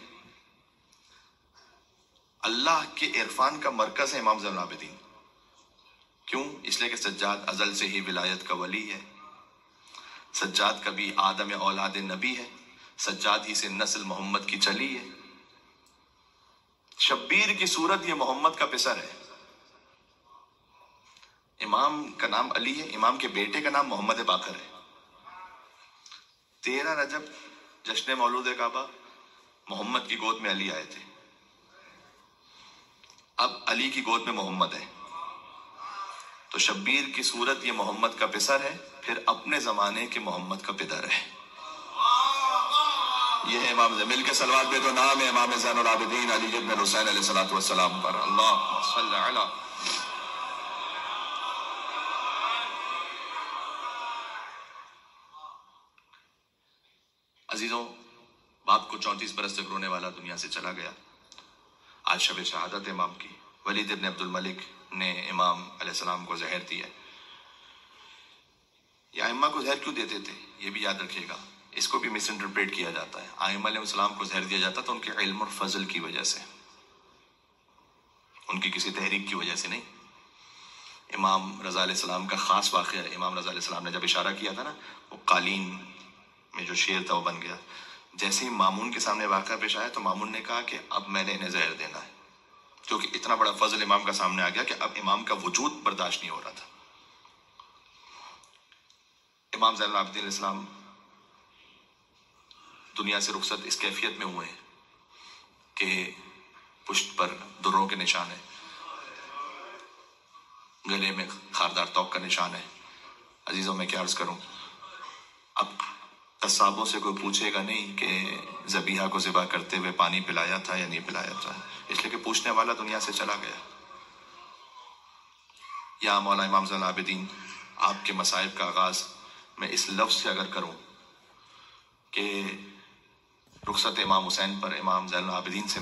A: اللہ کے عرفان کا مرکز ہے امام زین العابدین. کیوں؟ اس لیے کہ سجاد ازل سے ہی ولایت کا ولی ہے. سجاد کبھی آدم اولاد نبی ہے، سجاد ہی سے نسل محمد کی چلی ہے. شبیر کی صورت یہ محمد کا پسر ہے. امام کا نام علی ہے، امام کے بیٹے کا نام محمد باقر ہے. 13 رجب جشن مولود کعبہ، محمد کی گود میں علی آئے تھے. اب علی کی گود میں محمد ہے، تو شبیر کی صورت یہ محمد کا پسر ہے، پھر اپنے زمانے کے محمد کا پدر ہے. یہ ہے امام زین. مل کے صلوات دے دو نام ہے امام زین العابدین علی بن حسین علیہ الصلوۃ والسلام پر. اللہم صل علی. عزیزوں، باپ کو 34 برس تک رونے والا دنیا سے چلا گیا. آج شب شہادت امام کی. ولید ابن عبد الملک نے امام علیہ السلام کو زہر دیا. یہ ائمہ کو زہر کیوں دیتے تھے یہ بھی یاد رکھیے گا. اس کو بھی مس انٹرپریٹ کیا جاتا ہے. ائمہ علیہ السلام کو زہر دیا جاتا تو ان کے علم اور فضل کی وجہ سے، ان کی کسی تحریک کی وجہ سے نہیں. امام رضا علیہ السلام کا خاص واقعہ ہے. امام رضا علیہ السلام نے جب اشارہ کیا تھا نا، وہ قالین میں جو شیر تھا وہ بن گیا. جیسے ہی مامون کے سامنے واقعہ پیش آیا تو مامون نے کہا کہ اب میں نے انہیں زہر دینا ہے، کیونکہ اتنا بڑا فضل امام کا سامنے آ گیا کہ اب امام کا وجود برداشت نہیں ہو رہا تھا. امام زین العابدین علیہ السلام دنیا سے رخصت اس کیفیت میں ہوئے کہ پشت پر دروں کے نشان ہے، گلے میں خاردار توق کا نشان ہے. عزیزوں میں کیا عرض کروں، اب قصابوں سے کوئی پوچھے گا نہیں کہ ذبیحہ کو ذبح کرتے ہوئے پانی پلایا تھا یا نہیں پلایا تھا، اس لیے کہ پوچھنے والا دنیا سے چلا گیا. یا مولا امام زین العابدین، آپ کے مصائب کا آغاز میں اس لفظ سے اگر کروں کہ رخصت امام حسین پر امام زین العابدین سے